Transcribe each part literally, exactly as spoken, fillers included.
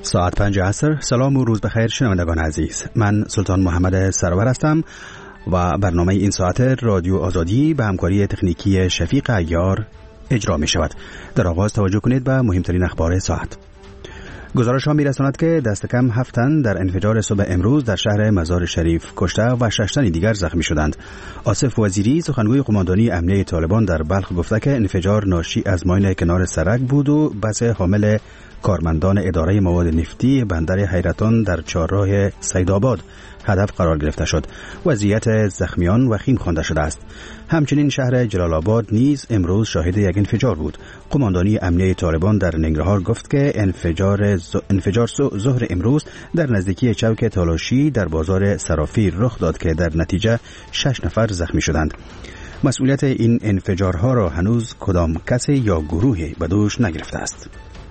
ساعت پنج عصر. سلام و روز بخیر شنوندگان عزیز، من سلطان محمد سرور هستم و برنامه این ساعت رادیو آزادی به همکاری تکنیکی شفیق عیار اجرا می شود. در آغاز توجه کنید به مهمترین اخبار ساعت. گزارش ها می رساند که دست کم هفت تن در انفجار صبح امروز در شهر مزار شریف کشته و شش تن دیگر زخمی شدند. آصف وزیری سخنگوی قماندانی امنیه طالبان در بلخ گفته که انفجار ناشی از ماین کنار سرک بود و بس حامل کارمندان اداره مواد نفتی بندر حیرتان در چهارراه سیدآباد هدف قرار گرفته شد. وضعیت زخمیان وخیم خوانده شده است. همچنین شهر جلال آباد نیز امروز شاهد یک انفجار بود. قماندانی امنیه طالبان در ننگرهار گفت که انفجار ز... انفجار ظهر امروز در نزدیکی چوک تالاشی در بازار صرافی رخ داد که در نتیجه شش نفر زخمی شدند. مسئولیت این انفجارها را هنوز کدام کسی یا گروهی به دوش نگرفته است.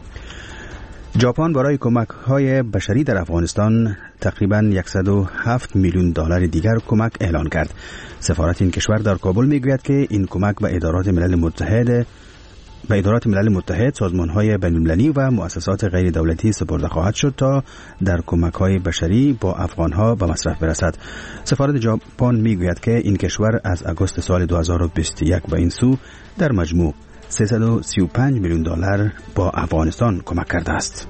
ژاپن برای کمک‌های بشری در افغانستان تقریباً صد و هفت میلیون دلار دیگر کمک اعلان کرد. سفارت این کشور در کابل میگوید که این کمک به ادارات ملل متحد به ادارات ملل متحد، سازمان‌های بین‌المللی و مؤسسات غیر دولتی سپرده خواهد شد تا در کمک‌های بشری با افغان‌ها به مصرف برسد. سفارت ژاپن میگوید که این کشور از آگوست سال دو هزار و بیست و یک به این سو در مجموع سیصد و سی و پنج میلیون دلار با افغانستان کمک کرده است.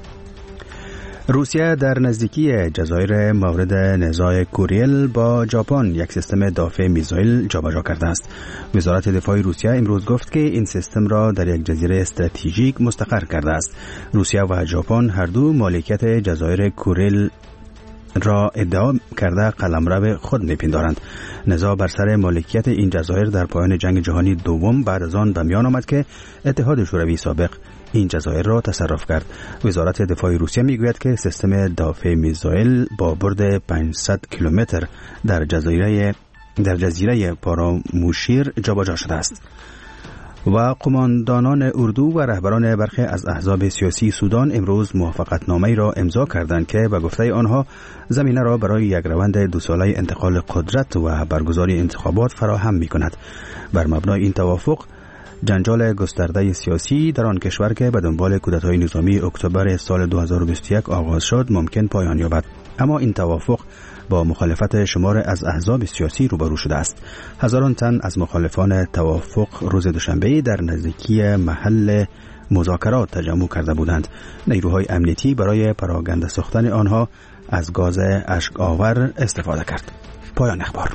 روسیه در نزدیکی جزایر مورد نزاع کوریل با ژاپن یک سیستم دافع میزایل جابجا کرده است. وزارت دفاع روسیه امروز گفت که این سیستم را در یک جزیره استراتژیک مستقر کرده است. روسیه و ژاپن هر دو مالکیت جزایر کوریل را ادعا کرده قلمرو خود میپندارند. نزاع بر سر مالکیت این جزایر در پایان جنگ جهانی دوم بعد از آن به میان آمد که اتحاد شوروی سابق این جزایر را تصرف کرد. وزارت دفاع روسیه میگوید که سیستم دافع میزایل با برد پانصد کیلومتر در جزیره در جزیره پاراموشیر جابجا شده است. و قماندانان اردو و رهبران برخی از احزاب سیاسی سودان امروز موافقتنامه‌ای را امضا کردند که به گفته آنها زمینه را برای یک روند دو ساله انتقال قدرت و برگزاری انتخابات فراهم می‌کند. بر مبنای این توافق جنجال گسترده سیاسی در آن کشور که به دنبال کودتای نظامی اکتبر سال دو هزار و بیست و یک آغاز شد ممکن پایان یابد. اما این توافق با مخالفت شمار از احزاب سیاسی روبرو شده است. هزاران تن از مخالفان توافق روز دوشنبه در نزدیکی محل مذاکرات تجمع کرده بودند. نیروهای امنیتی برای پراگنده ساختن آنها از گاز اشک آور استفاده کرد. پایان اخبار.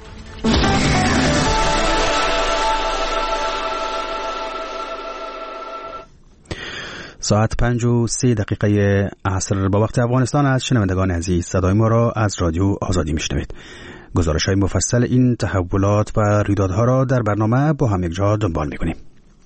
ساعت پنج و سه دقیقه عصر با وقت افغانستان است. شنوندگان عزیز، صدای ما را از رادیو آزادی میشنوید. گزارش های مفصل این تحولات و رویدادها را در برنامه با هم یک جا دنبال میکنیم.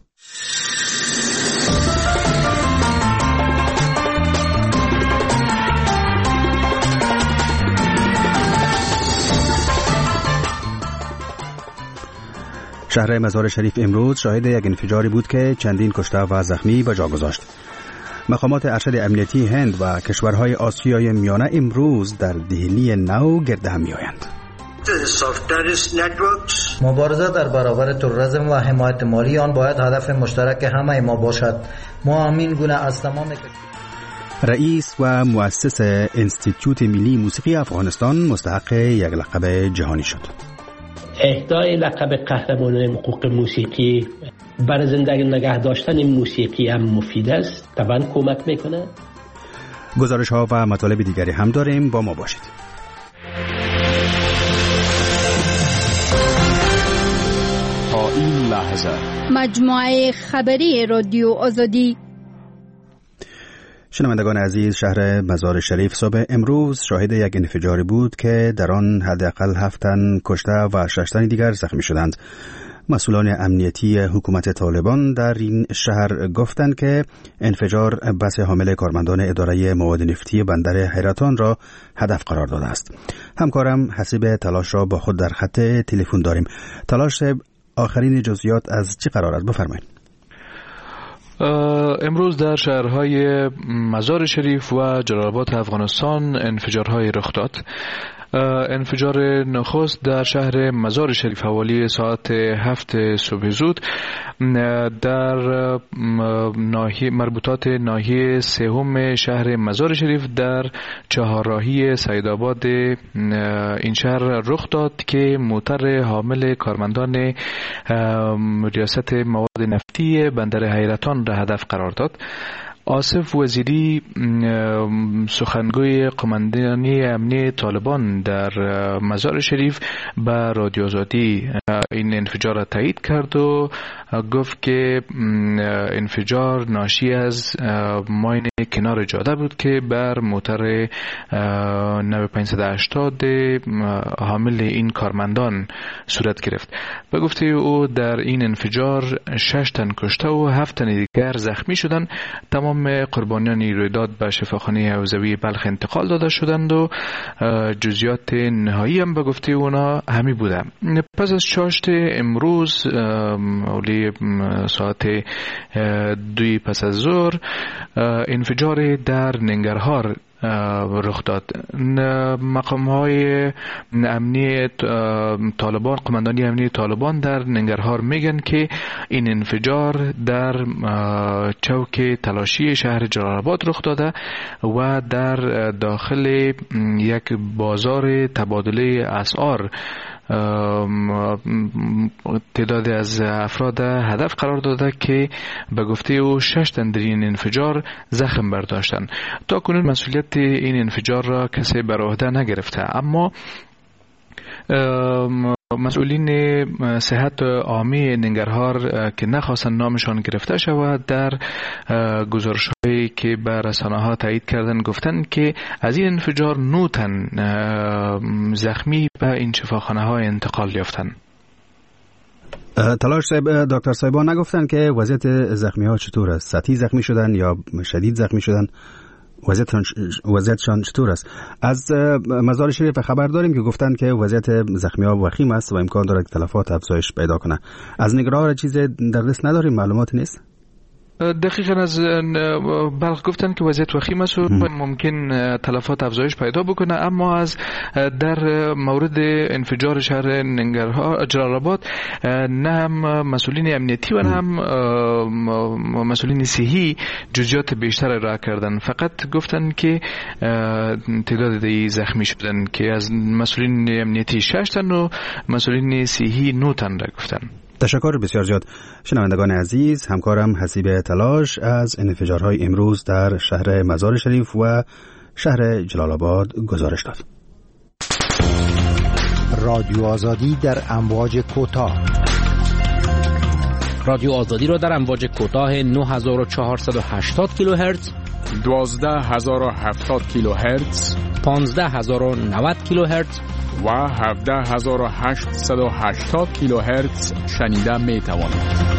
شهر مزار شریف امروز شاهد یک انفجاری بود که چندین کشته و زخمی به جا گذاشت. مقامات ارشد امنیتی هند و کشورهای آسیای میانه امروز در دهلی نو گرد هم می‌آیند. مبارزه در برابر تروریسم و حمایت مالی آن باید هدف مشترک همه ما باشد. ما همین گونه از تمام رئیس و مؤسس انستیتوت ملی موسیقی افغانستان مستحق یک لقب جهانی شد. اهدای لقب قهرمان حقوق موسیقی برای زندگی نگه داشتن موسیقی هم مفید است، طبعا کمک میکنه. گزارش ها و مطالب دیگری هم داریم، با ما باشید. تا این لحظه مجموعه خبری رادیو آزادی. شنوندگان عزیز، شهر مزار شریف صبح امروز شاهد یک انفجاری بود که در آن حداقل هفت تن کشته و شش تن دیگر زخمی شدند. مسئولان امنیتی حکومت طالبان در این شهر گفتند که انفجار بس حامل کارمندان اداره مواد نفتی بندر حیرتان را هدف قرار داده است. همکارم حسیب تلاش را با خود در خط تلفن داریم. تلاش صاحب، آخرین جزئیات از چه قرار است؟ بفرمایید. امروز در شهرهای مزار شریف و جلال آباد افغانستان انفجارهای رخ داد. انفجار نخست در شهر مزار شریف حوالی ساعت هفت صبح زود در ناحیه مربوطات ناحیه سوم شهر مزار شریف در چهارراهی سعیدآباد این شهر رخ داد که موتر حامل کارمندان ریاست مواد نفتی بندر حیرتان را هدف قرار داد. آصف وزیری سخنگوی قماندانی امنی طالبان در مزار شریف به رادیو آزادی این انفجار را تایید کرد و گفت که انفجار ناشی از ماین کنار جاده بود که بر موتر نو پانصد و هشتاد حامل این کارمندان صورت گرفت. به گفته او در این انفجار شش تن کشته و هفت تن دیگر زخمی شدند. تمام قربانیان این رویداد به شفاخانه حوزوی بلخ انتقال داده شدند و جزئیات نهایی هم به گفته اونا همی بوده. پس از چاشت امروز اولی ساعت دوی پس از ظهر انفجار در ننگرهار رخ داد. مقام های امنی طالبان، قماندانی امنی طالبان در ننگرهار میگن که این انفجار در چوک تلاشی شهر جلال آباد رخ داده و در داخل یک بازار تبادله اسعار تعداد از افراد هدف قرار داده که به گفته او شش تن در این انفجار زخم برداشتند. تا کنون مسئولیت این انفجار را کسی بر عهده نگرفته، اما مسئولین صحت عامی ننگرهار که نخواستن نامشان گرفته شود در گزارش‌هایی که به رسانه‌ها تایید کردن گفتن که از این انفجار نه تن زخمی به این شفاخانه‌ها انتقال یافتند. تلاش صاحب، دکتر صاحبان نگفتن که وضعیت زخمی‌ها چطور است؟ سطحی زخمی شدن یا شدید زخمی شدن؟ وضعیتشان وضعیتشان چطور است؟ از مزار شریف خبر داریم که گفتند که وضعیت زخمی‌ها وخیم است و امکان دارد که تلفات افزایش پیدا کنه. از نگران چیز در دست نداریم، معلومات نیست. دقیقاً از بلخ گفتن که وضعیت وخیم است و ممکن تلفات افزایش پیدا بکنه، اما از در مورد انفجار شهر ننگرهار جلال آباد نه هم مسئولین امنیتی و نه هم مسئولین صحی جزئیات بیشتر را کردن. فقط گفتن که تعداد زخمی شدن که از مسئولین امنیتی شش تن و مسئولین صحی نه تن را گفتن. تشکر بسیار زیاد. شنوندگان عزیز، همکارم حسیب تلاش از انفجارهای امروز در شهر مزار شریف و شهر جلال آباد گزارش داد. رادیو آزادی در امواج کوتاه. رادیو آزادی را در امواج کوتاه نه هزار و چهارصد و هشتاد کیلوهرتز، دوازده هزار و هفتاد کیلوهرتز، پانزده هزار و نود کیلوهرتز و هفده هزار و هشتصد و هشتاد کیلوهرتز شنیده می توانید.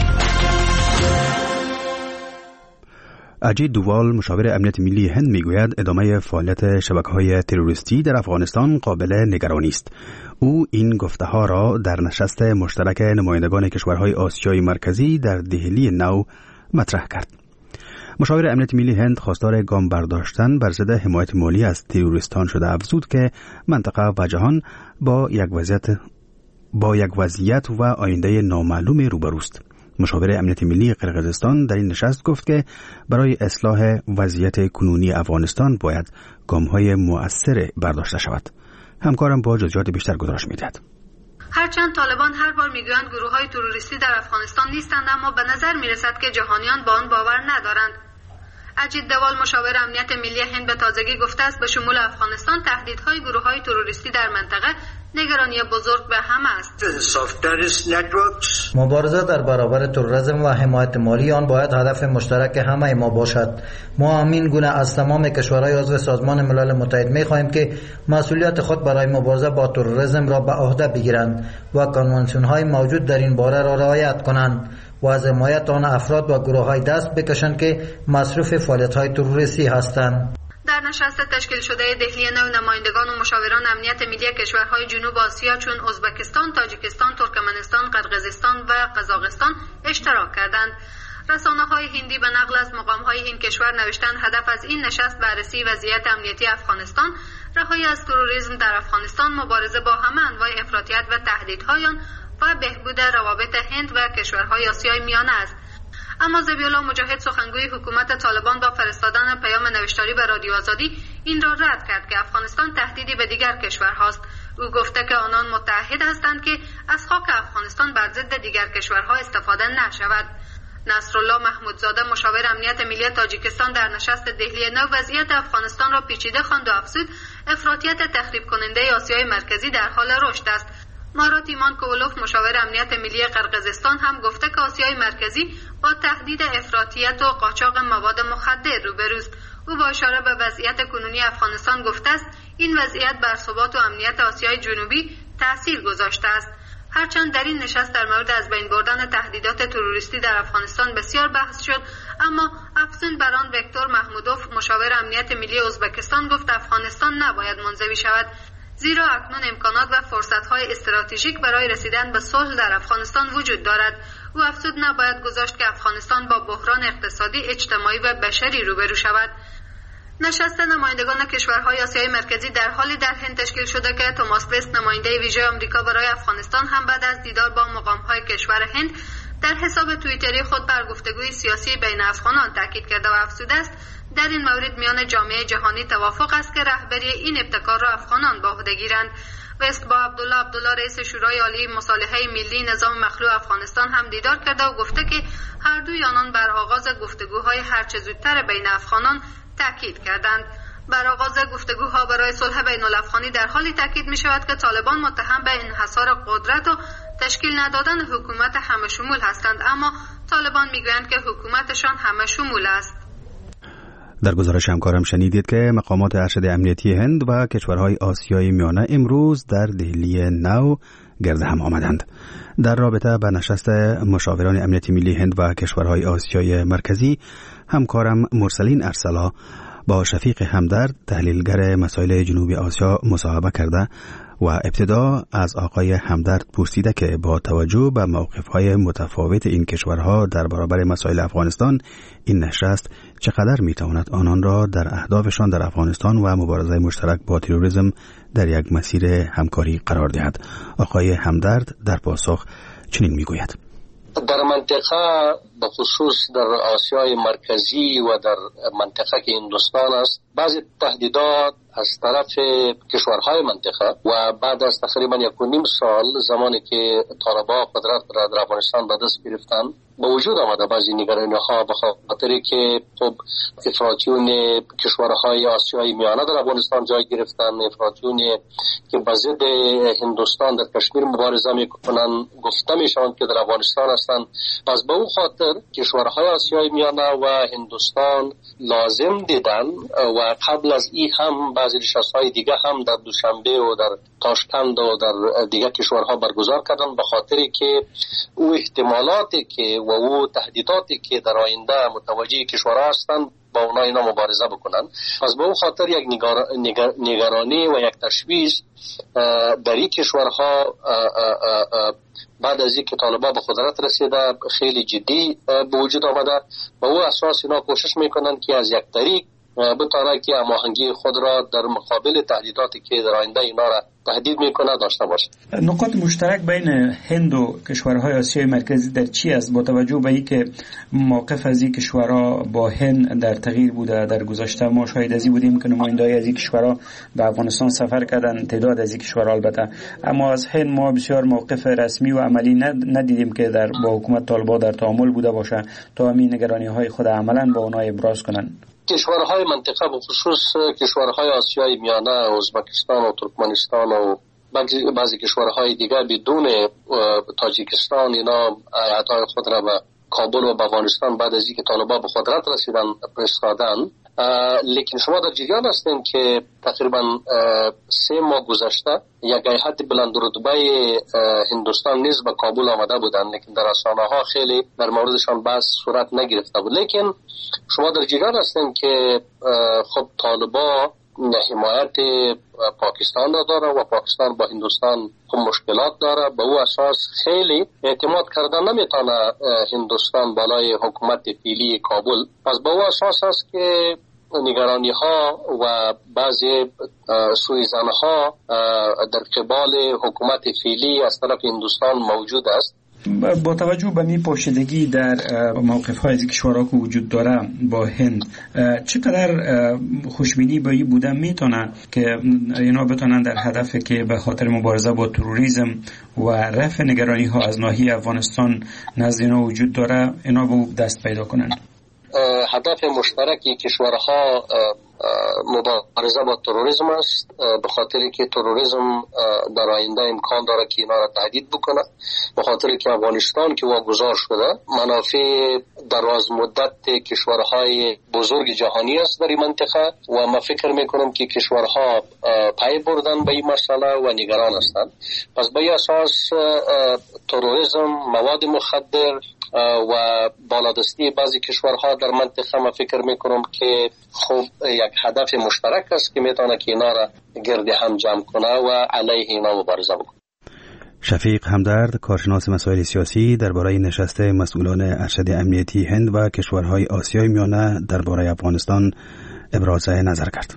اجید دووال، مشاور امنیت ملی هند، میگوید ادامه فعالیت شبکه‌های تروریستی در افغانستان قابل نگرانی است. او این گفته‌ها را در نشست مشترک نمایندگان کشورهای آسیای مرکزی در دهلی نو مطرح کرد. مشاور امنیت ملی هند خواستار گام برداشتن بر ضد حمایت مالی از تروریستان شده افزود که منطقه و جهان با یک وضعیت با یک وضعیت و آینده نامعلوم روبروست. مشاور امنیت ملی قرقیزستان در این نشست گفت که برای اصلاح وضعیت کنونی افغانستان باید گام‌های مؤثر برداشته شود. همکارم با جزئیات بیشتر گزارش می‌دهد. هرچند طالبان هر بار میگویند گروه‌های تروریستی در افغانستان نیستند، اما به نظر میرسد که جهانیان با آن باور ندارند. اجید دوال، مشاور امنیت ملی هند، به تازگی گفته است به شمول افغانستان تهدیدهای گروه‌های تروریستی در منطقه نگرانی بزرگ به هم است. مبارزه در برابر تروریسم و حمایت مالی آن باید هدف مشترک همه ما باشد. ما همین گونه از تمام کشورهای عضو سازمان ملل متحد می‌خواهیم که مسئولیت خود برای مبارزه با تروریسم را به عهده بگیرند و کنوانسیون‌های موجود در این باره را رعایت کنند و از حمایت آن افراد و گروه‌های دست بکشند که مصروف فعالیت‌های تروریستی هستند. در نشست تشکیل شده دهلی نو، نمایندگان و مشاوران امنیت ملی کشورهای جنوب آسیا چون ازبکستان، تاجیکستان، ترکمنستان، قرقیزستان و قزاقستان اشتراک کردند. رسانه‌های هندی به نقل از مقام‌های این کشور نوشتند هدف از این نشست بررسی وضعیت امنیتی افغانستان، رهایی از تروریسم در افغانستان، مبارزه با همه انواع افراطیت و تهدیدهایان و بهبود روابط هند و کشورهای آسیای میانه است. اما ذبیح الله مجاهد، سخنگوی حکومت طالبان، با فرستادن پیام نوشتاری به رادیو آزادی این را رد کرد که افغانستان تهدیدی به دیگر کشورهاست. او گفته که آنان متحد هستند که از خاک افغانستان بر ضد دیگر کشورها استفاده نشود. نصرالله محمودزاده، مشاور امنیت ملی تاجیکستان، در نشست دهلی نو وضعیت افغانستان را پیچیده خواند و افزود افراطیت تخریب کننده آسیای مرکزی در حال رشد است. مارات ایمان کوولوف، مشاور امنیت ملی قرقیزستان، هم گفته که آسیای مرکزی با تهدید افراطیت و قاچاق مواد مخدر روبروست. او با اشاره به وضعیت کنونی افغانستان گفته است این وضعیت بر ثبات و امنیت آسیای جنوبی تأثیر گذاشته است. هرچند در این نشست در مورد از بین بردن تهدیدات تروریستی در افغانستان بسیار بحث شد، اما افزون بر آن ویکتور محمودوف، مشاور امنیت ملی ازبکستان، گفت افغانستان نباید منزوی شود، زیرا اکنون امکانات و فرصت‌های استراتژیک برای رسیدن به صلح در افغانستان وجود دارد. او افزود نباید گذاشت که افغانستان با بحران اقتصادی، اجتماعی و بشری روبرو شود. نشست نمایندگان کشورهای آسیای مرکزی در حالی در هند تشکیل شده که توماس وست، نماینده ویژه آمریکا برای افغانستان، هم بعد از دیدار با مقام‌های کشور هند در حساب توییتری خود بر گفتگوی سیاسی بین افغانان تاکید کرده و افزوده است در این مورد میان جامعه جهانی توافق است که رهبری این ابتکار را افغانان به عهده گیرند. وست با عبدالله عبدالله، رئیس شورای عالی مصالحه ملی نظام مخلوع افغانستان، هم دیدار کرده و گفته که هر دوی آنان بر آغاز گفتگوهای هرچه زودتر بین افغانان تاکید کردند. بر آغاز گفتگوها برای صلح بین الافغانی در حالی تاکید می شود که طالبان متهم به انحصار قدرت و تشکیل ندادن حکومت همه شمول هستند، اما طالبان می گویند که حکومتشان همه شمول است. در گزارش همکارم شنیدید که مقامات ارشد امنیتی هند و کشورهای آسیای میانه امروز در دهلی نو گرد هم آمدند. در رابطه با نشست مشاوران امنیتی ملی هند و کشورهای آسیای مرکزی، همکارم مرسلین ارسلا با شفیق همدرد، تحلیلگر مسائل جنوب آسیا، مصاحبه کرده و ابتدا از آقای همدرد پرسیده که با توجه به موقف‌های متفاوت این کشورها در برابر مسائل افغانستان، این نشست چقدر می‌تواند آنان را در اهدافشان در افغانستان و مبارزه مشترک با تروریسم در یک مسیر همکاری قرار دهد. آقای همدرد در پاسخ چنین می‌گوید: در منطقه به خصوص در آسیای مرکزی و در منطقه که هندوستان است، بعضی تهدیدات از طرف کشورهای منطقه و بعد از تقریبا یک و نیم سال زمانی که طالبان قدرت را در افغانستان به دست گرفتن، به وجود آمده بعضی نگرانی‌ها به خاطری که خب افراطیون کشورهای آسیای میانه در افغانستان جای گرفتن، افراطیون که به ضد هندوستان در کشمیر مبارزه میکنن گفته میشوند که در افغانستان هستند. پس به اون خاطر کشورهای آسیای میانه و هندوستان لازم دیدن و قبل از این هم بعضی نشست‌های دیگه هم در دوشنبه و در تاشکند و در دیگه کشورها برگزار کردن به خاطری که او احتمالاتی که و او تهدیداتی که در آینده متوجه کشورها هستند با اونا اینا مبارزه بکنن. پس به اون خاطر یک نگار... نگر... نگرانی و یک تشویش در این کشورها بعد از اینکه طالبان به قدرت رسیده خیلی جدی به وجود آمده. به اون اساس اینا کوشش میکنن که از یک طریق بتونه که هماهنگی خود را در مقابل تهدیداتی که در آینده اینا را تهدید میکنه داشته باشه. نقاط مشترک بین هند و کشورهای آسیای مرکزی در چی است، با توجه به اینکه موقف از این کشورها با هند در تغییر بوده؟ در گذشته ما شاهد از این بودیم که نمایندگان از این کشورها به افغانستان سفر کردن، تعداد از این کشورها البته، اما از هند ما بسیار موقف رسمی و عملی ندیدیم که در با حکومت طالبان در تعامل بوده باشه تا همین نگرانی‌های خود عملاً با اونها ابراز کنن. کشورهای منطقه به خصوص کشورهای آسیای میانه، ازبکستان و ترکمنستان و بعضی کشورهای دیگر بدون تاجیکستان اینا ایالتهای خود را به کابل و به افغانستان بعد از اینکه طالبان به قدرت رسیدن فرستادن. لیکن شما در جریان هستین که تقریبا سه ماه گذشته یک هیئت بلند رتبه هندوستان نیز به کابل آمده بودن، لیکن در رسانه ها خیلی در موردشان بحث صورت نگرفته بود. لیکن شما در جریان هستین که خب طالبان حمایت پاکستان را داره و پاکستان با هندوستان خب مشکلات داره. به او اساس خیلی اعتماد کردن نمیتونه هندوستان بالای حکومت فعلی کابل. پس به او اساس است که نگرانی ها و بعضی سوءظن ها در قبال حکومت فعلی از طرف هندوستان موجود است. با توجه به می پوشیدگی در موقف های از کشورها که وجود داره با هند، چقدر خوشبینی به این بوده میتونه که اینا بتونن در هدف که به خاطر مبارزه با تروریسم و رفع نگرانی ها از ناحیه افغانستان نزد اینا وجود داره اینا به دست پیدا کنن؟ هدف مشترکی کشورها مبارزه با تروریسم است، به خاطری که تروریسم در آینده امکان داره که اینا را تهدید بکنه، به خاطری که افغانستان که واگذار شده منافع دراز مدت کشورهای بزرگ جهانی است در این منطقه و ما فکر میکنم که کشورها پای بردن به این مسئله و نگران هستند. پس به این اساس تروریسم، مواد مخدر و بالادستی بعضی کشورها در منطقه ما فکر میکنم که خب یک هدف مشترک است که میتونه که اینا را گرد هم جمع کنه و علیه اینا مبارزه بکنه. شفیق همدرد، کارشناس مسائل سیاسی، درباره نشست مسئولان ارشد امنیتی هند و کشورهای آسیای میانه درباره افغانستان ابراز نظر کرد.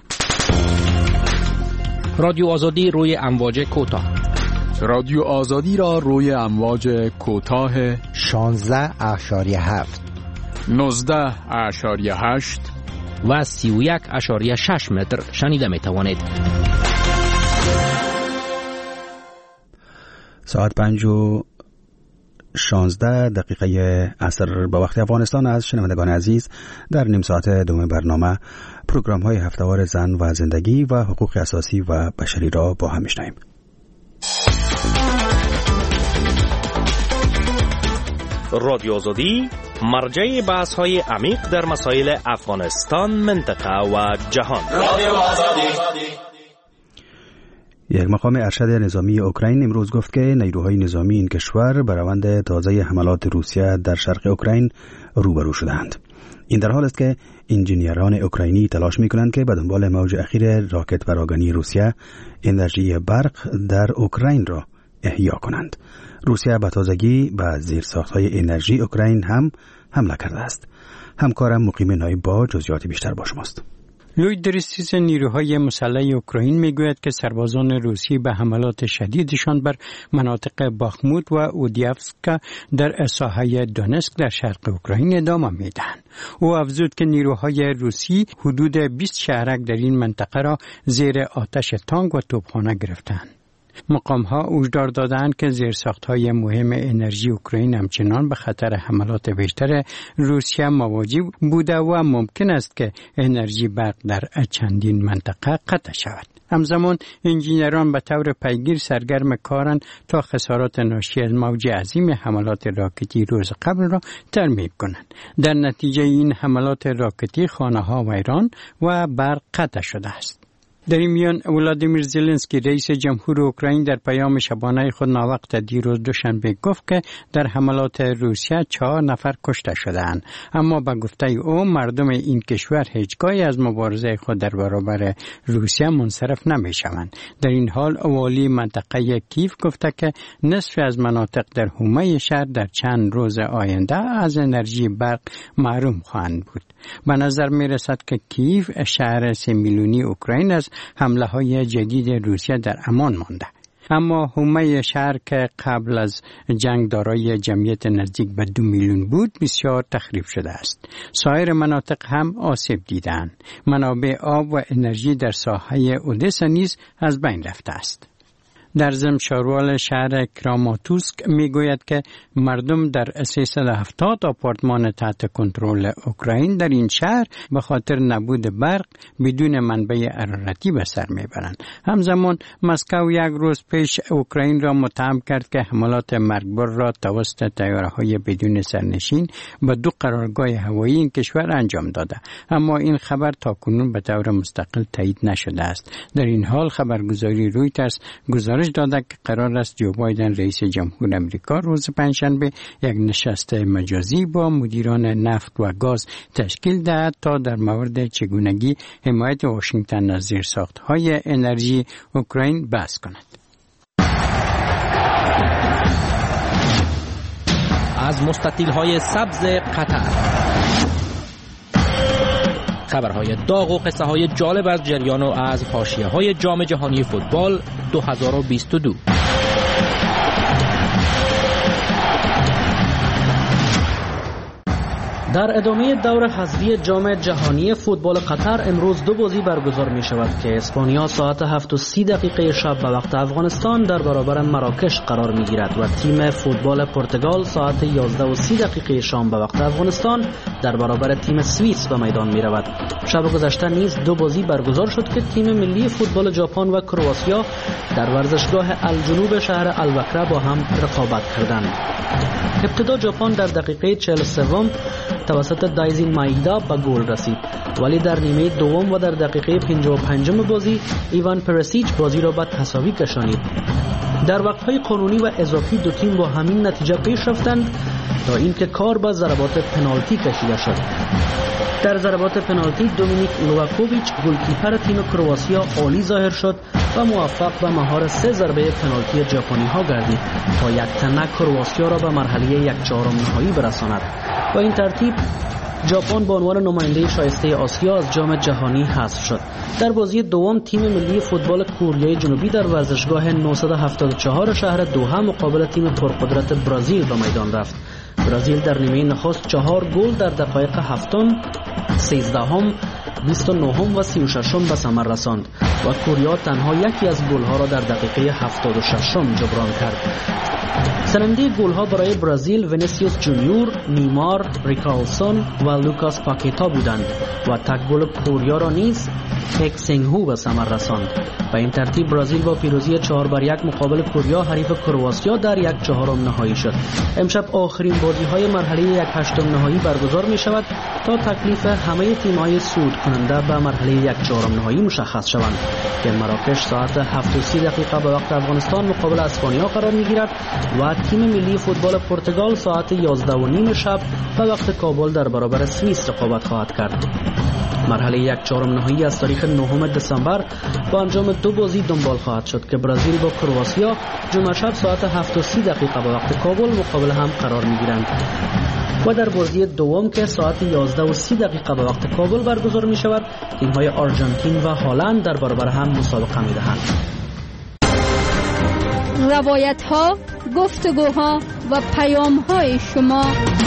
رادیو آزادی روی امواج کوتاه. رادیو آزادی را روی امواج کوتاه شانزده اشاریه هفت، نوزده اشاریه هشت و سی و یک اشاریه شش متر شنیده می توانید. ساعت پنج و شانزده دقیقه عصر به وقت افغانستان از شنوندگان عزیز در نیم ساعت دوم برنامه پروگرام های هفته‌وار زن و زندگی و حقوق اساسی و بشری را با هم میشنویم. رادیو آزادی مرجع بحث های عمیق در مسائل افغانستان، منطقه و جهان. رادیو آزادی. یک مقام ارشد نظامی اوکراین امروز گفت که نیروهای نظامی این کشور به روند تازه حملات روسیه در شرق اوکراین روبرو شدند. این در حال است که انجینیران اوکراینی تلاش می‌کنند که به دنبال موج اخیر راکت پراگانی روسیه انرژی برق در اوکراین را احیا کنند. روسیه به تازگی به زیرساخت‌های انرژی اوکراین هم حمله کرده است. همکارم مقیم نایب با جزئیات بیشتر با شماست. لوید درستیس نیروهای مسلح اوکراین میگوید که سربازان روسی به حملات شدیدشان بر مناطق باخموت و اودیفسک در ساحه دونسک در شرق اوکراین ادامه میدهند. او افزود که نیروهای روسی حدود بیست شهرک در این منطقه را زیر آتش تانک و توپخانه گرفتند. مقام ها هشدار دادند که زیرساخت‌های مهم انرژی اوکراین همچنان به خطر حملات بیشتر روسیه مواجه بوده و ممکن است که انرژی برق در چندین منطقه قطع شود. همزمان انجینران به طور پیگیر سرگرم کارند تا خسارات ناشی از موج عظیم حملات راکتی روز قبل را ترمیم کنند. در نتیجه این حملات راکتی خانه‌ها ویران و برق قطع شده است. در این میان ولادیمیر زلنسکی رئیس جمهور اوکراین در پیام شبانه خود ناوقت دیروز دوشنبه گفت که در حملات روسیه چهار نفر کشته شدند، اما به گفته او مردم این کشور هیچگاهی از مبارزه خود در برابر روسیه منصرف نمی شوند. در این حال والی منطقه کیف گفته که نصف از مناطق در حومه شهر در چند روز آینده از انرژی برق محروم خواهند بود. به نظر می رسد که کیف شهر سه میلیونی اوکراین از حمله های جدید روسیه در امان مانده. اما حومه شهر که قبل از جنگ دارای جمعیت نزدیک به دو میلیون بود بسیار تخریب شده است. سایر مناطق هم آسیب دیدند. منابع آب و انرژی در ساحه اودسا نیز از بین رفته است. در ضمن شاروال شهر کراماتوسک میگوید که مردم در سیصد و هفتاد آپارتمان تحت کنترل اوکراین در این شهر به خاطر نبود برق بدون منبع حرارتی به سر میبرند. همزمان مسکو یک روز پیش اوکراین را متهم کرد که حملات مرگبار را توسط طیاره‌های بدون سرنشین به دو قرارگاه هوایی این کشور انجام داده، اما این خبر تاکنون به طور مستقل تایید نشده است. در این حال خبرگزاری رویترز گزارش داده که قرار است جو بایدن رئیس جمهور امریکا روز پنجشنبه یک نشست مجازی با مدیران نفت و گاز تشکیل دهد تا در مورد چگونگی حمایت واشنگتن از زیرساخت‌های انرژی اوکراین بحث کند. از مستطیل‌های سبز قطر خبرهای داغ و قصه های جالب از جریان و از حاشیه های جام جهانی فوتبال دو هزار و بیست و دو. در ادامه دور حذفی جام جهانی فوتبال قطر امروز دو بازی برگزار می شود که اسپانیا ساعت هفت و سی دقیقه شب به وقت افغانستان در برابر مراکش قرار می گیرد و تیم فوتبال پرتغال ساعت یازده و سی دقیقه شام به وقت افغانستان در برابر تیم سوئیس به میدان می رود. شب گذشته نیز دو بازی برگزار شد که تیم ملی فوتبال ژاپن و کرواتیا در ورزشگاه الجنوب شهر الوکره با هم رقابت کردند. ابتدا ژاپن در دقیقه چهل و سه توسط دایزی مایدا به گل رسید، ولی در نیمه دوم و در دقیقه پنجاه و پنج بازی ایوان پرسیچ بازی را به تساوی کشانید. در وقت‌های قانونی و اضافی دو تیم با همین نتیجه پیش رفتند تا اینکه کار به ضربات پنالتی کشیده شد. در ضربات پنالتی دومینیک لوواکوویچ گلکیپر تیم کرواتیا عالی ظاهر شد و موفق به مهار سه ضربه پنالتی ژاپنی ها گردید تا یک تنه کرواتیا را به مرحله یک چهارم نهایی برساند. با این ترتیب ژاپن به عنوان نماینده شایسته آسیا از جام جهانی حذف شد. در بازی دوم تیم ملی فوتبال کره جنوبی در ورزشگاه نهصد و هفتاد و چهار شهر دوحه مقابل تیم پرقدرت برزیل به میدان رفت. برزیل در نیمه نخست چهار گل در دقایق هفتم، سیزدهم، بیست و نهم و سی و ششم به ثمر رساند و کره تنها یکی از گل‌ها را در دقیقه هفتاد و ششم جبران کرد. سننده گل‌ها برای برزیل وینیسیوس جونیور، نیمار، ریکارلسون و لوکاس پاکیتا بودند و تک گل کره را نیز پک سینگهو به ثمر رساند. به این ترتیب برزیل با پیروزی چهار بر یک مقابل کره حریف کرواتیا در یک چهارم نهایی شد. امشب آخرین بازی‌های مرحله یک هشتم نهایی برگزار می‌شود تا تکلیف همه تیم‌های صعود کننده به مرحله یک چهارم نهایی مشخص شوند که مراکش ساعت هفت و سی دقیقه به وقت افغانستان مقابل اسپانیا قرار می‌گیرد و تیم ملی فوتبال پرتغال ساعت یازده و نیم شب به وقت کابل در برابر سوئیس رقابت خواهد کرد. مرحله یک چهارم نهایی از تاریخ نهم دسامبر با انجام دو بازی دنبال خواهد شد که برزیل با کرواتیا جمعه شب ساعت هفت و سی دقیقه به وقت کابل مقابل هم قرار می‌گیرند و در بازی دوم که ساعت یازده و سی دقیقه به وقت کابل برگزار می‌شود تیم‌های آرژانتین و هلند در برابر هم مسابقه می‌دهند. روایت‌ها، گفتگوها و پیام‌های شما.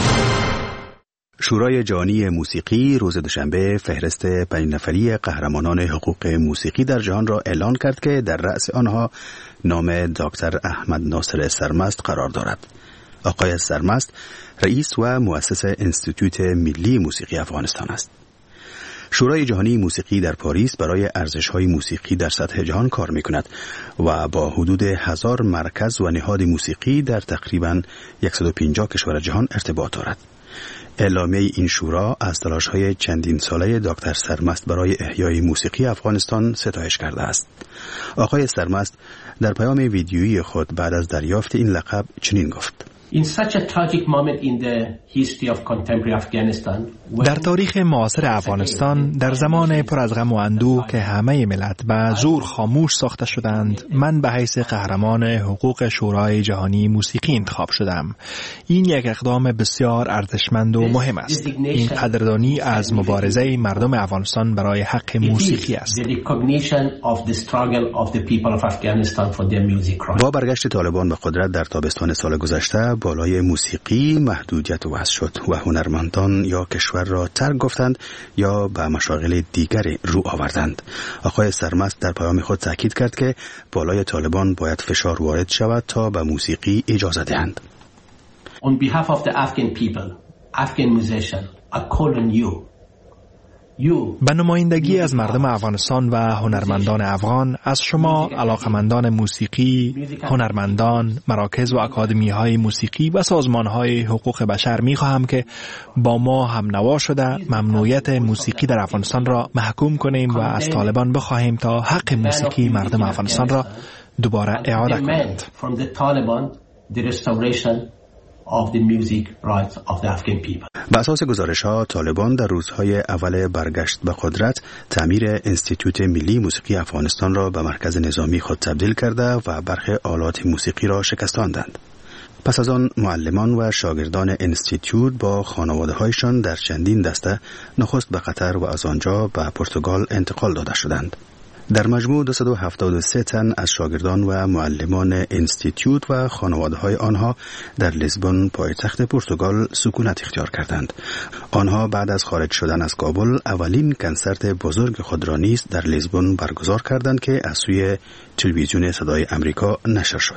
شورای جهانی موسیقی روز دوشنبه فهرست پنج نفری قهرمانان حقوق موسیقی در جهان را اعلان کرد که در رأس آنها نام دکتر احمد ناصر سرمست قرار دارد. آقای سرمست رئیس و مؤسس انستیتوت ملی موسیقی افغانستان است. شورای جهانی موسیقی در پاریس برای ارزش‌های موسیقی در سطح جهان کار می‌کند و با حدود هزار مرکز و نهاد موسیقی در تقریباً صد و پنجاه کشور جهان ارتباط دارد. اعلامیه این شورا از تلاش‌های چندین ساله دکتر سرمست برای احیای موسیقی افغانستان ستایش کرده است. آقای سرمست در پیام ویدیویی خود بعد از دریافت این لقب چنین گفت: In such a tragic moment in the history of contemporary Afghanistan, در تاریخ معاصر افغانستان، در زمان پر از غم و اندوه که همه ملت به زور خاموش ساخته شدند، من به حیث قهرمان حقوق شورای جهانی موسیقی انتخاب شدم. این یک اقدام بسیار ارزشمند و مهم است. این قدردانی از مبارزه مردم افغانستان برای حق موسیقی است. با برگشت طالبان به قدرت در تابستان سال گذشته، بالای موسیقی محدودیت وضع شد و هنرمندان یا کشور را ترک گفتند یا به مشاغل دیگری رو آوردند. آقای سرمست در پیام خود تاکید کرد که بالای طالبان باید فشار وارد شود تا به موسیقی اجازه دهند. On behalf of the Afghan people, Afghan musician, I call on you. به نمایندگی از مردم افغانستان و هنرمندان افغان، از شما علاقمندان موسیقی، هنرمندان، مراکز و اکادمی های موسیقی و سازمان های حقوق بشر می خواهم که با ما هم نوا شده ممنوعیت موسیقی در افغانستان را محکوم کنیم و از طالبان بخواهیم تا حق موسیقی مردم افغانستان را دوباره اعاده کنند. of the music rights of the Afghan people. بر اساس گزارش‌ها طالبان در روزهای اول برگشت به قدرت تعمیر انستیتوت ملی موسیقی افغانستان را به مرکز نظامی خود تبدیل کرده و برخی آلات موسیقی را شکستاندند. پس از آن معلمان و شاگردان انستیتیوت با خانواده هایشان در چندین دسته نخست به قطر و از آنجا به پرتغال انتقال داده شدند. در مجموع دویست و هفتاد و سه تن از شاگردان و معلمان انستیتیوت و خانواده های آنها در لیسبون پایتخت پرتغال سکونت اختیار کردند. آنها بعد از خارج شدن از کابل اولین کنسرت بزرگ خود را نیز در لیسبون برگزار کردند که از سوی تلویزیون صدای امریکا نشر شد.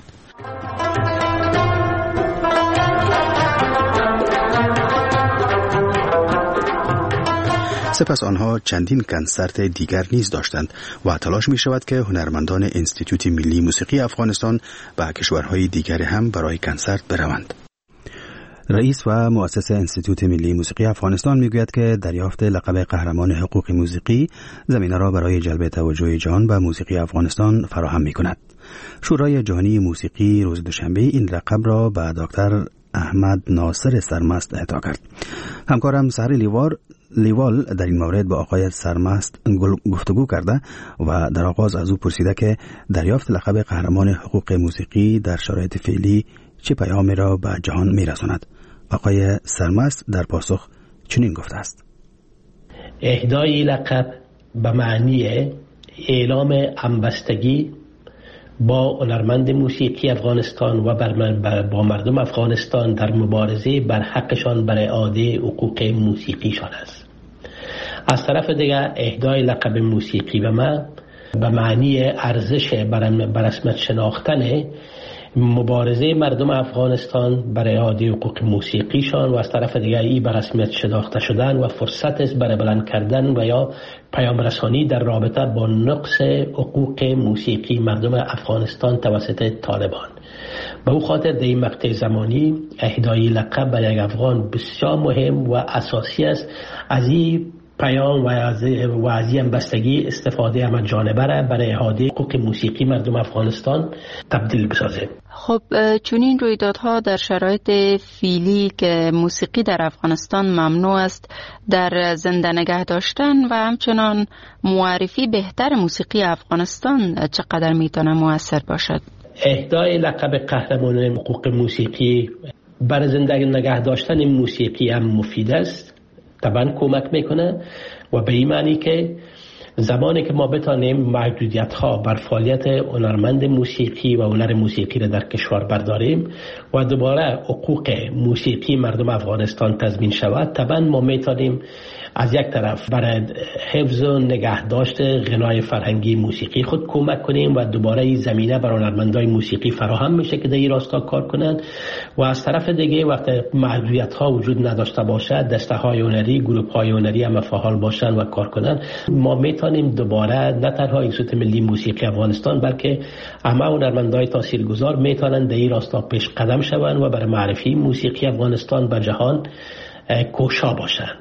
سپس آنها چندین کنسرت دیگر نیز داشتند و تلاش می شود که هنرمندان انستیتوت ملی موسیقی افغانستان به کشورهای دیگر هم برای کنسرت بروند. رئیس و مؤسس انستیتوت ملی موسیقی افغانستان میگوید که دریافت لقب قهرمان حقوق موسیقی زمینه را برای جلب توجه جهان به موسیقی افغانستان فراهم می کند. شورای جهانی موسیقی روز دوشنبه این لقب را به دکتر احمد ناصر سرمست اهدا کرد. همکارم سحر لیوار لیوال در این مورد با آقای سرمست گفتگو کرده و در آغاز از او پرسیده که دریافت لقب قهرمان حقوق موسیقی در شرایط فعلی چه پیامی را به جهان می‌رساند. آقای سرمست در پاسخ چنین گفته است: اهدای لقب به معنی اعلام همبستگی با هنرمند موسیقی افغانستان و با مردم افغانستان در مبارزه بر حقشان برای اعاده حقوق موسیقیشان است. از طرف دیگر اهدای لقب موسیقی به من به معنی ارزش بر رسمیت شناختن مبارزه مردم افغانستان برای اعاده حقوق موسیقیشان و از طرف دیگر ای بر رسمیت شناخته شدن و فرصت است برای بلند کردن و یا پیام رسانی در رابطه با نقص حقوق موسیقی مردم افغانستان توسط طالبان. به او خاطر در این مقطع زمانی اهدای لقب برای یک افغان بسیار مهم و اساسی است. از این پیام و از و از این بستگی استفاده هم جانبه را برای اعاده حقوق موسیقی مردم افغانستان تبدیل بسازه. خب چون این رویدادها در شرایط فعلی که موسیقی در افغانستان ممنوع است در زنده نگه داشتن و همچنان معرفی بهتر موسیقی افغانستان چقدر میتونه مؤثر باشد؟ اهدای لقب قهرمان حقوق موسیقی برای زنده نگه داشتن موسیقی هم مفید است، طبعا کمک میکنه و به این معنی که زمانی که ما بتانیم محدودیت ها بر فعالیت هنرمند موسیقی و هنر موسیقی را در کشور برداریم و دوباره حقوق موسیقی مردم افغانستان تضمین شود، طبعا ما میتونیم از یک طرف برای حفظ و نگهداشت غنای فرهنگی موسیقی خود کمک کنیم و دوباره این زمینه برای هنرمندای موسیقی فراهم میشه که در این راستا کار کنند و از طرف دیگه وقتی محدودیت ها وجود نداشته باشد دسته های هنری، گروه های هنری هم فعال باشن و کار کنند، ما میتونیم دوباره نه تنها اینستیتوت ملی موسیقی افغانستان بلکه همه هنرمندای تاثیرگذار میتونن در این راستا پیش قدم شوند و برای معرفی موسیقی افغانستان به جهان کوشا باشند.